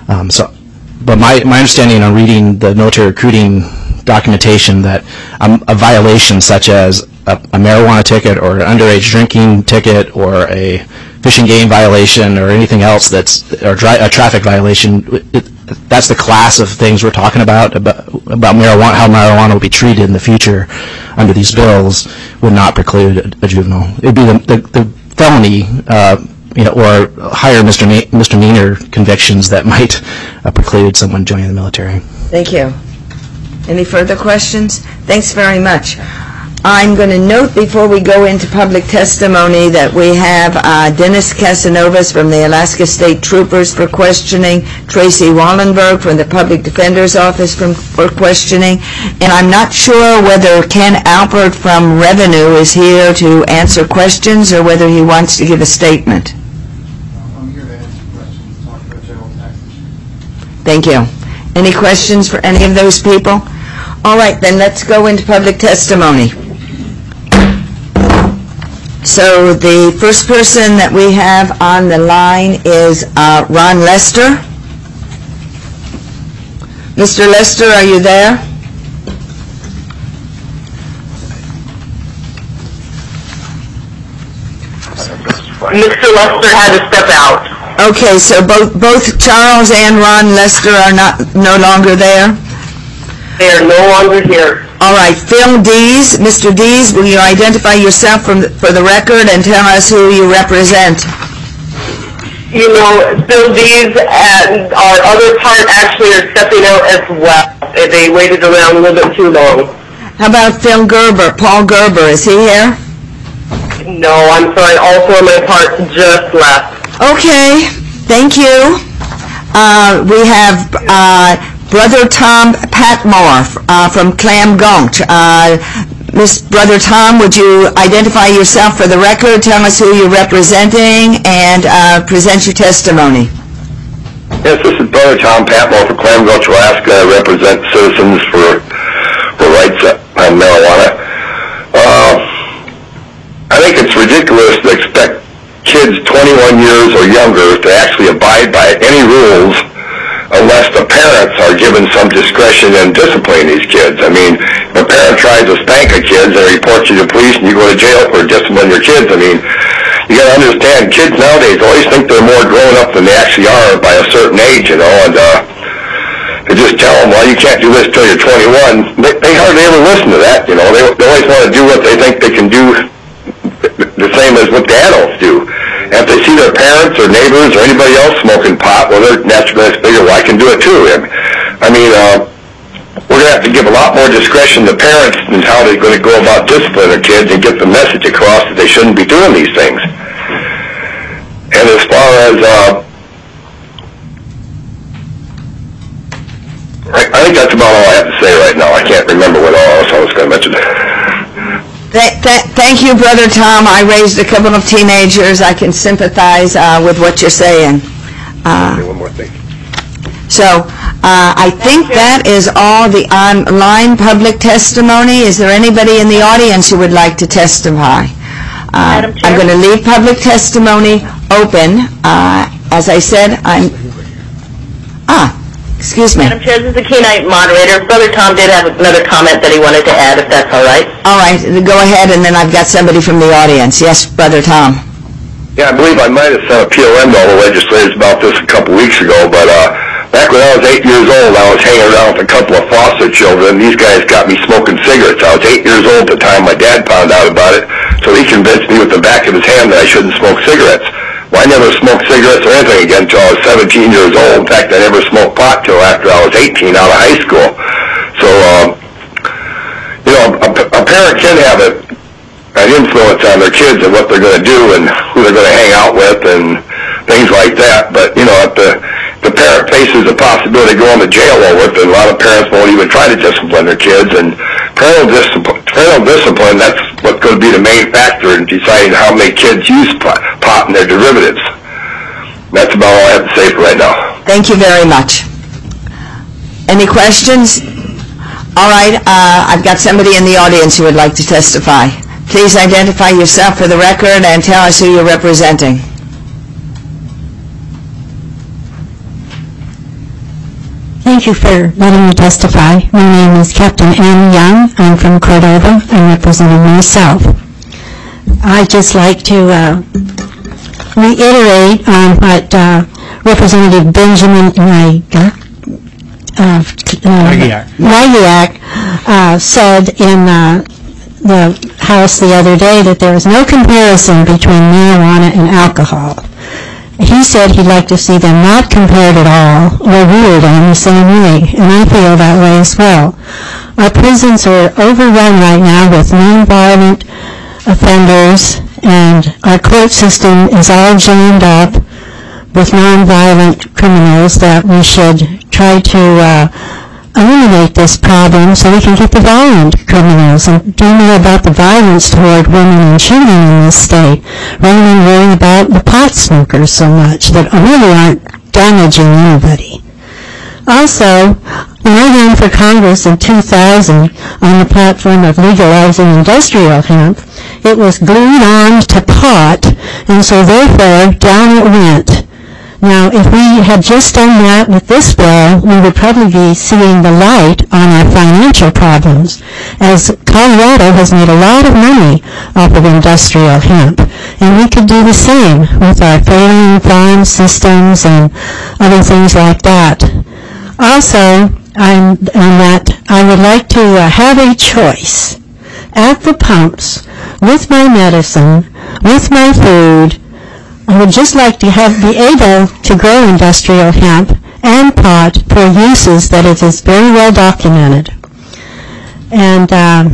But my understanding on reading the military recruiting documentation, that a violation such as a marijuana ticket or an underage drinking ticket or a fishing game violation or anything else or a traffic violation, that's the class of things we're talking about marijuana, how marijuana will be treated in the future under these bills, would not preclude a juvenile. It would be the felony or higher misdemeanor convictions that might preclude someone joining the military. Thank you. Any further questions? Thanks very much. I'm going to note before we go into public testimony that we have Dennis Casanovas from the Alaska State Troopers for questioning, Tracy Wallenberg from the Public Defender's Office for questioning, and I'm not sure whether Ken Alpert from Revenue is here to answer questions or whether he wants to give a statement. I'm here to answer questions, talk about general tax issues. Thank you. Any questions for any of those people? All right, then let's go into public testimony. So the first person that we have on the line is Ron Lester. Mr. Lester, are you there? Mr. Lester had to step out. Okay, so both Charles and Ron Lester are no longer there? They are no longer here. All right, Phil Dees. Mr. Dees, will you identify yourself for the record and tell us who you represent? Phil Dees and our other part actually are stepping out as well. They waited around a little bit too long. How about Phil Gerber, Paul Gerber, is he here? No, I'm sorry, all four of my parts just left. Okay, thank you. We have Brother Tom Patmore from Clam Gulch. Brother Tom, would you identify yourself for the record, tell us who you're representing, and present your testimony? Yes, this is Brother Tom Patmore from Clam Gulch, Alaska. I represent Citizens for Rights on Marijuana. I think it's ridiculous to expect kids 21 years or younger to actually abide by any rules unless the parents are given some discretion in disciplining these kids. I mean, if a parent tries to spank a kid and reports you to police and you go to jail for disciplining your kids, I mean, you got to understand, kids nowadays always think they're more grown up than they actually are by a certain age, you know, and they just tell them, well, you can't do this till you're 21. They hardly ever listen to that, you know. They always want to do what they think they can do the same as what the adults do. And if they see their parents or neighbors or anybody else smoking pot, well, they're naturally going to figure, well, I can do it too. I mean, we're going to have to give a lot more discretion to parents in how they're going to go about disciplining their kids and get the message across that they shouldn't be doing these things. And as far as, I think that's about all I have to say right now. I can't remember what else I was going to mention. Thank you, Brother Tom. I raised a couple of teenagers. I can sympathize with what you're saying. One more thing. So I think that is all the online public testimony. Is there anybody in the audience who would like to testify? Madam Chair? I'm going to leave public testimony open. As I said, excuse me. Madam Chair, this is the Kenite moderator. Brother Tom did have another comment that he wanted to add, if that's all right. All right, go ahead, and then I've got somebody from the audience. Yes, Brother Tom. Yeah, I believe I might have sent a POM to all the legislators about this a couple weeks ago, but back when I was 8 years old, I was hanging around with a couple of foster children. These guys got me smoking cigarettes. I was 8 years old at the time my dad found out about it, so he convinced me with the back of his hand that I shouldn't smoke cigarettes. Well, I never smoked cigarettes or anything again until I was 17 years old. In fact, I never smoked pot till after I was 18 out of high school. So, you know, a parent can have an influence on their kids and what they're going to do and who they're going to hang out with and things like that. But, you know, if the parent faces the possibility of going to jail over it, then a lot of parents won't even try to discipline their kids. And parental discipline, that's what's going to be the main factor in deciding how many kids use pot and their derivatives. That's about all I have to say for right now. Thank you very much. Any questions? All right, I've got somebody in the audience who would like to testify. Please identify yourself for the record and tell us who you're representing. Thank you for letting me testify. My name is Captain Ann Young. I'm from Cordova. I'm representing myself. I'd just like to reiterate on what Representative Benjamin Wajgiak said in the House the other day, that there is no comparison between marijuana and alcohol. He said he'd like to see them not compared at all or ruled on the same way, and I feel that way as well. Our prisons are overrun right now with nonviolent offenders, and our court system is all jammed up with nonviolent criminals that we should try to eliminate this problem so we can get the violent criminals and do more about the violence toward women and children in this state, rather than worrying about the pot smokers so much that really aren't damaging anybody. Also, when I ran for Congress in 2000 on the platform of legalizing industrial hemp, it was glued on to pot, and so therefore down it went. Now, if we had just done that with this bill, we would probably be seeing the light on our financial problems, as Colorado has made a lot of money off of industrial hemp, and we could do the same with our failing farm systems and other things like that. Also, I would like to have a choice at the pumps with my medicine, with my food. I would just like to be able to grow industrial hemp and pot for uses that it is very well documented. And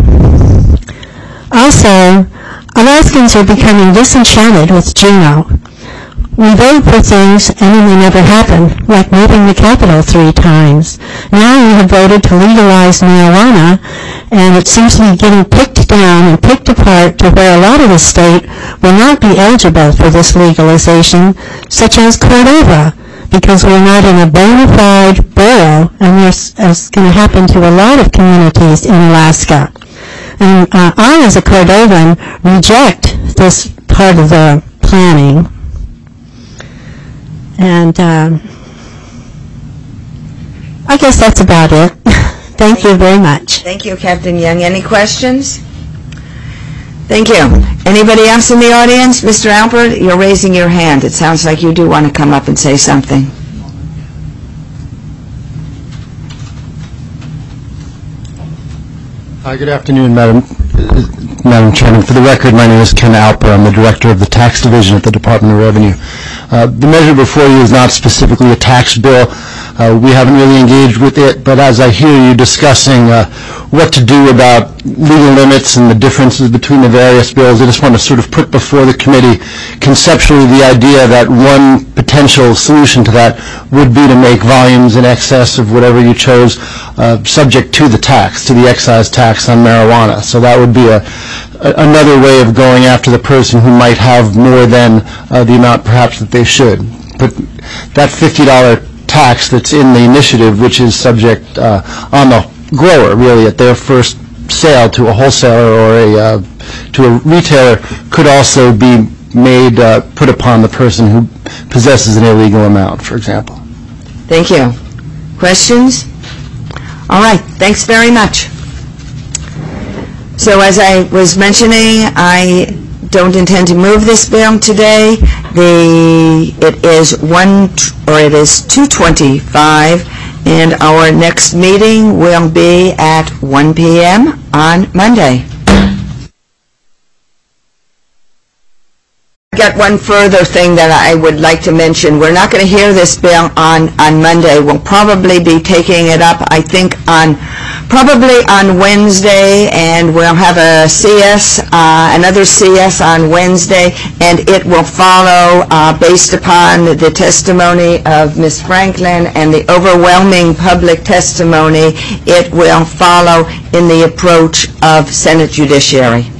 also, Alaskans are becoming disenchanted with Juneau. We vote for things and then they never happen, like moving the Capitol 3 times. Now we have voted to legalize marijuana, and it seems to be getting picked down and picked apart to where a lot of the state will not be eligible for this legalization, such as Cordova, because we're not in a bona fide borough, and this is going to happen to a lot of communities in Alaska. And I, as a Cordovan, reject this part of the planning. And I guess that's about it. Thank you very much. Thank you, Captain Young. Any questions? Thank you. Anybody else in the audience? Mr. Albert, you're raising your hand. It sounds like you do want to come up and say something. Hi, good afternoon, Madam Chairman. For the record, my name is Ken Alper. I'm the Director of the Tax Division at the Department of Revenue. The measure before you is not specifically a tax bill. We haven't really engaged with it, but as I hear you discussing what to do about legal limits and the differences between the various bills, I just want to sort of put before the committee conceptually the idea that one potential solution to that would be to make volumes in excess of whatever you chose subject to the tax, to the excise tax on marijuana. So that would be another way of going after the person who might have more than the amount perhaps that they should. But that $50 tax that's in the initiative, which is subject on the grower, really, at their first sale to a wholesaler or to a retailer, could also be made, put upon the person who possesses an illegal amount, for example. Thank you. Questions? All right. Thanks very much. So as I was mentioning, I don't intend to move this bill today. It is 2:25, and our next meeting will be at 1 p.m. on Monday. Got one further thing that I would like to mention. We're not going to hear this bill on Monday. We'll probably be taking it up, I think, probably on Wednesday, and we'll have another CS on Wednesday, and it will follow based upon the testimony of Ms. Franklin and the overwhelming public testimony. It will follow in the approach of Senate Judiciary.